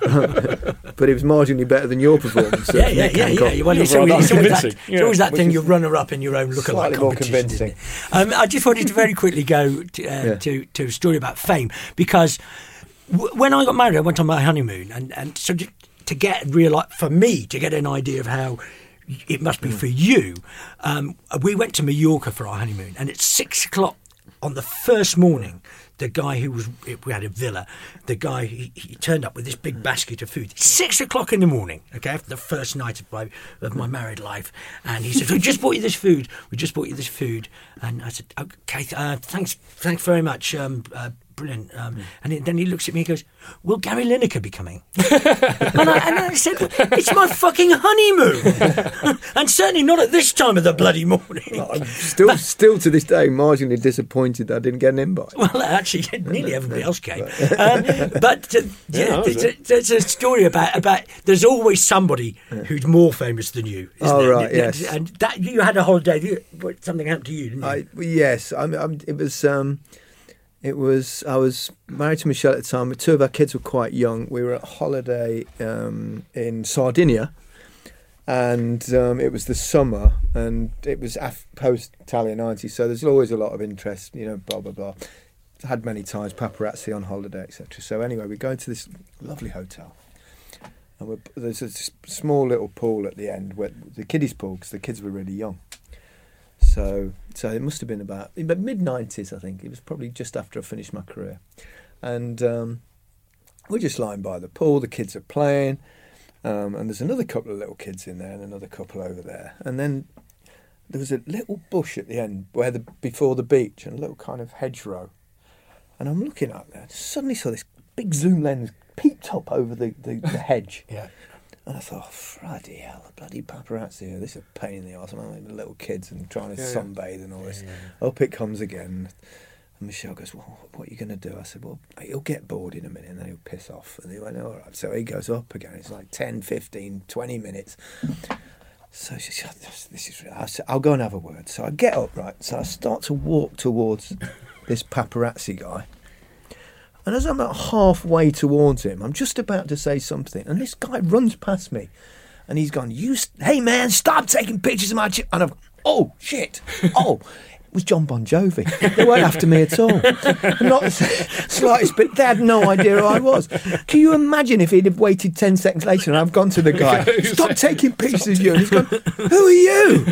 S7: But he was marginally better than your performance. of
S5: Yeah, yeah,
S7: Nick
S5: yeah,
S7: Hancock.
S5: yeah. Well, it's
S6: Rather
S5: always, it's always that,
S6: convincing.
S5: it's
S6: Yeah.
S5: always that
S7: Which
S5: thing
S7: is
S5: you runner up in your own lookalike
S7: slightly more
S5: competition. isn't
S7: convincing.
S5: it? Um, I just wanted to very quickly go to, uh,
S7: Yeah.
S5: to to a story about fame because w- when I got married, I went on my honeymoon, and and so to, to get real for me to get an idea of how it must be for you, um, we went to Mallorca for our honeymoon, and it's six o'clock on the first morning. The guy who was, we had a villa, the guy, he, he turned up with this big basket of food. It's six o'clock in the morning, okay, after the first night of my, of my married life. And he said, we just bought you this food. We just bought you this food. And I said, okay, uh, thanks, thanks very much. Um, uh, brilliant. Um, and he, then he looks at me and goes, will Gary Lineker be coming? and, I, and I said, it's my fucking honeymoon. And certainly not at this time of the bloody morning.
S7: I'm still, still to this day, marginally disappointed that I didn't get an invite.
S5: Well, actually, nearly everybody else came. Um, but uh, yeah,
S6: that was
S5: there's, a, there's a story about about. There's always somebody who's more famous than you. Isn't
S7: Oh,
S5: there?
S7: right,
S5: And-
S7: yes.
S5: And that you had a holiday. You, something happened to you, didn't you?
S7: I, yes, I, mean, I'm, it was. Um, It was, I was married to Michelle at the time. Two of our kids were quite young. We were at holiday um, in Sardinia, and um, it was the summer, and it was af- post-Italia ninety, so there's always a lot of interest, you know, blah, blah, blah. Had many times paparazzi on holiday, et cetera. So anyway, we go into this lovely hotel, and we're, there's a s- small little pool at the end, where the kiddies pool, because the kids were really young. So, so it must have been about mid nineties, I think. It was probably just after I finished my career, and um, we're just lying by the pool. The kids are playing, um, and there's another couple of little kids in there, and another couple over there. And then there was a little bush at the end, where the before the beach, and a little kind of hedgerow. And I'm looking up there. Suddenly saw this big zoom lens peeped up over the, the, the hedge.
S5: Yeah.
S7: And I thought, oh, bloody hell, the bloody paparazzi here. This is a pain in the arse. I'm like the little kids and trying to
S6: Yeah,
S7: sunbathe yeah. and all this.
S6: Yeah, yeah.
S7: Up it comes again. And Michelle goes, well, what are you going to do? I said, well, he'll get bored in a minute and then he'll piss off. And he went, all right. So he goes up again. It's like ten, fifteen, twenty minutes. So she said, this is real. I said, I'll go and have a word. So I get up, right? So I start to walk towards this paparazzi guy. And as I'm about halfway towards him, I'm just about to say something, and this guy runs past me, and he's gone, "You, st- hey man, stop taking pictures of my chip." And I've, oh shit, oh, it was John Bon Jovi. They weren't after me at all, not the slightest bit. They had no idea who I was. Can you imagine if he'd have waited ten seconds later and I've gone to the guy, "Stop taking pictures of you," and he's gone, "Who are you?"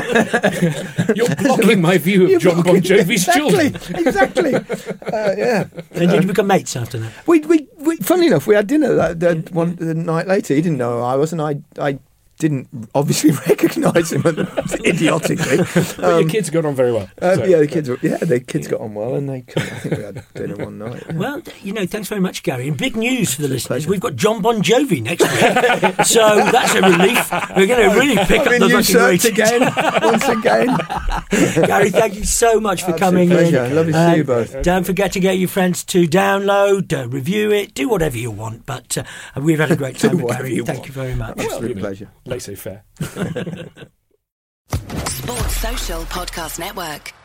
S6: You're blocking my view of
S7: You're
S6: John Bon
S7: blocking-
S6: Jovi's
S7: exactly,
S6: children.
S7: Exactly. Uh, yeah.
S5: And did you become mates after that?
S7: We, we, we, funnily enough, we had dinner that, that one the night later. He didn't know who I was, and I, I didn't obviously recognise him idiotically.
S6: But
S7: Um,
S6: your kids got on very well.
S7: uh,
S6: so.
S7: yeah, the kids, were, yeah, the kids got on well, and they. Come, I think we had dinner one night. Yeah.
S5: Well, you know, thanks very much, Gary. And big news for the listeners.
S7: Pleasure.
S5: We've got John Bon Jovi next week. So that's a relief. We're going to really pick
S7: I'm
S5: up
S7: in
S5: the
S7: new
S5: fucking
S7: shirts
S5: ratings.
S7: again, once again.
S5: Gary, thank you so much for
S7: Absolute
S5: coming
S7: pleasure.
S5: in.
S7: Lovely to see you both.
S5: Don't forget to get your friends to download, uh, review it, do whatever you want. But uh, we've had a great
S7: Do
S5: time with
S7: whatever
S5: Gary.
S7: you
S5: Thank
S7: want.
S5: you very much.
S7: Absolute pleasure.
S6: Laissez-faire.
S8: Sports Social Podcast Network.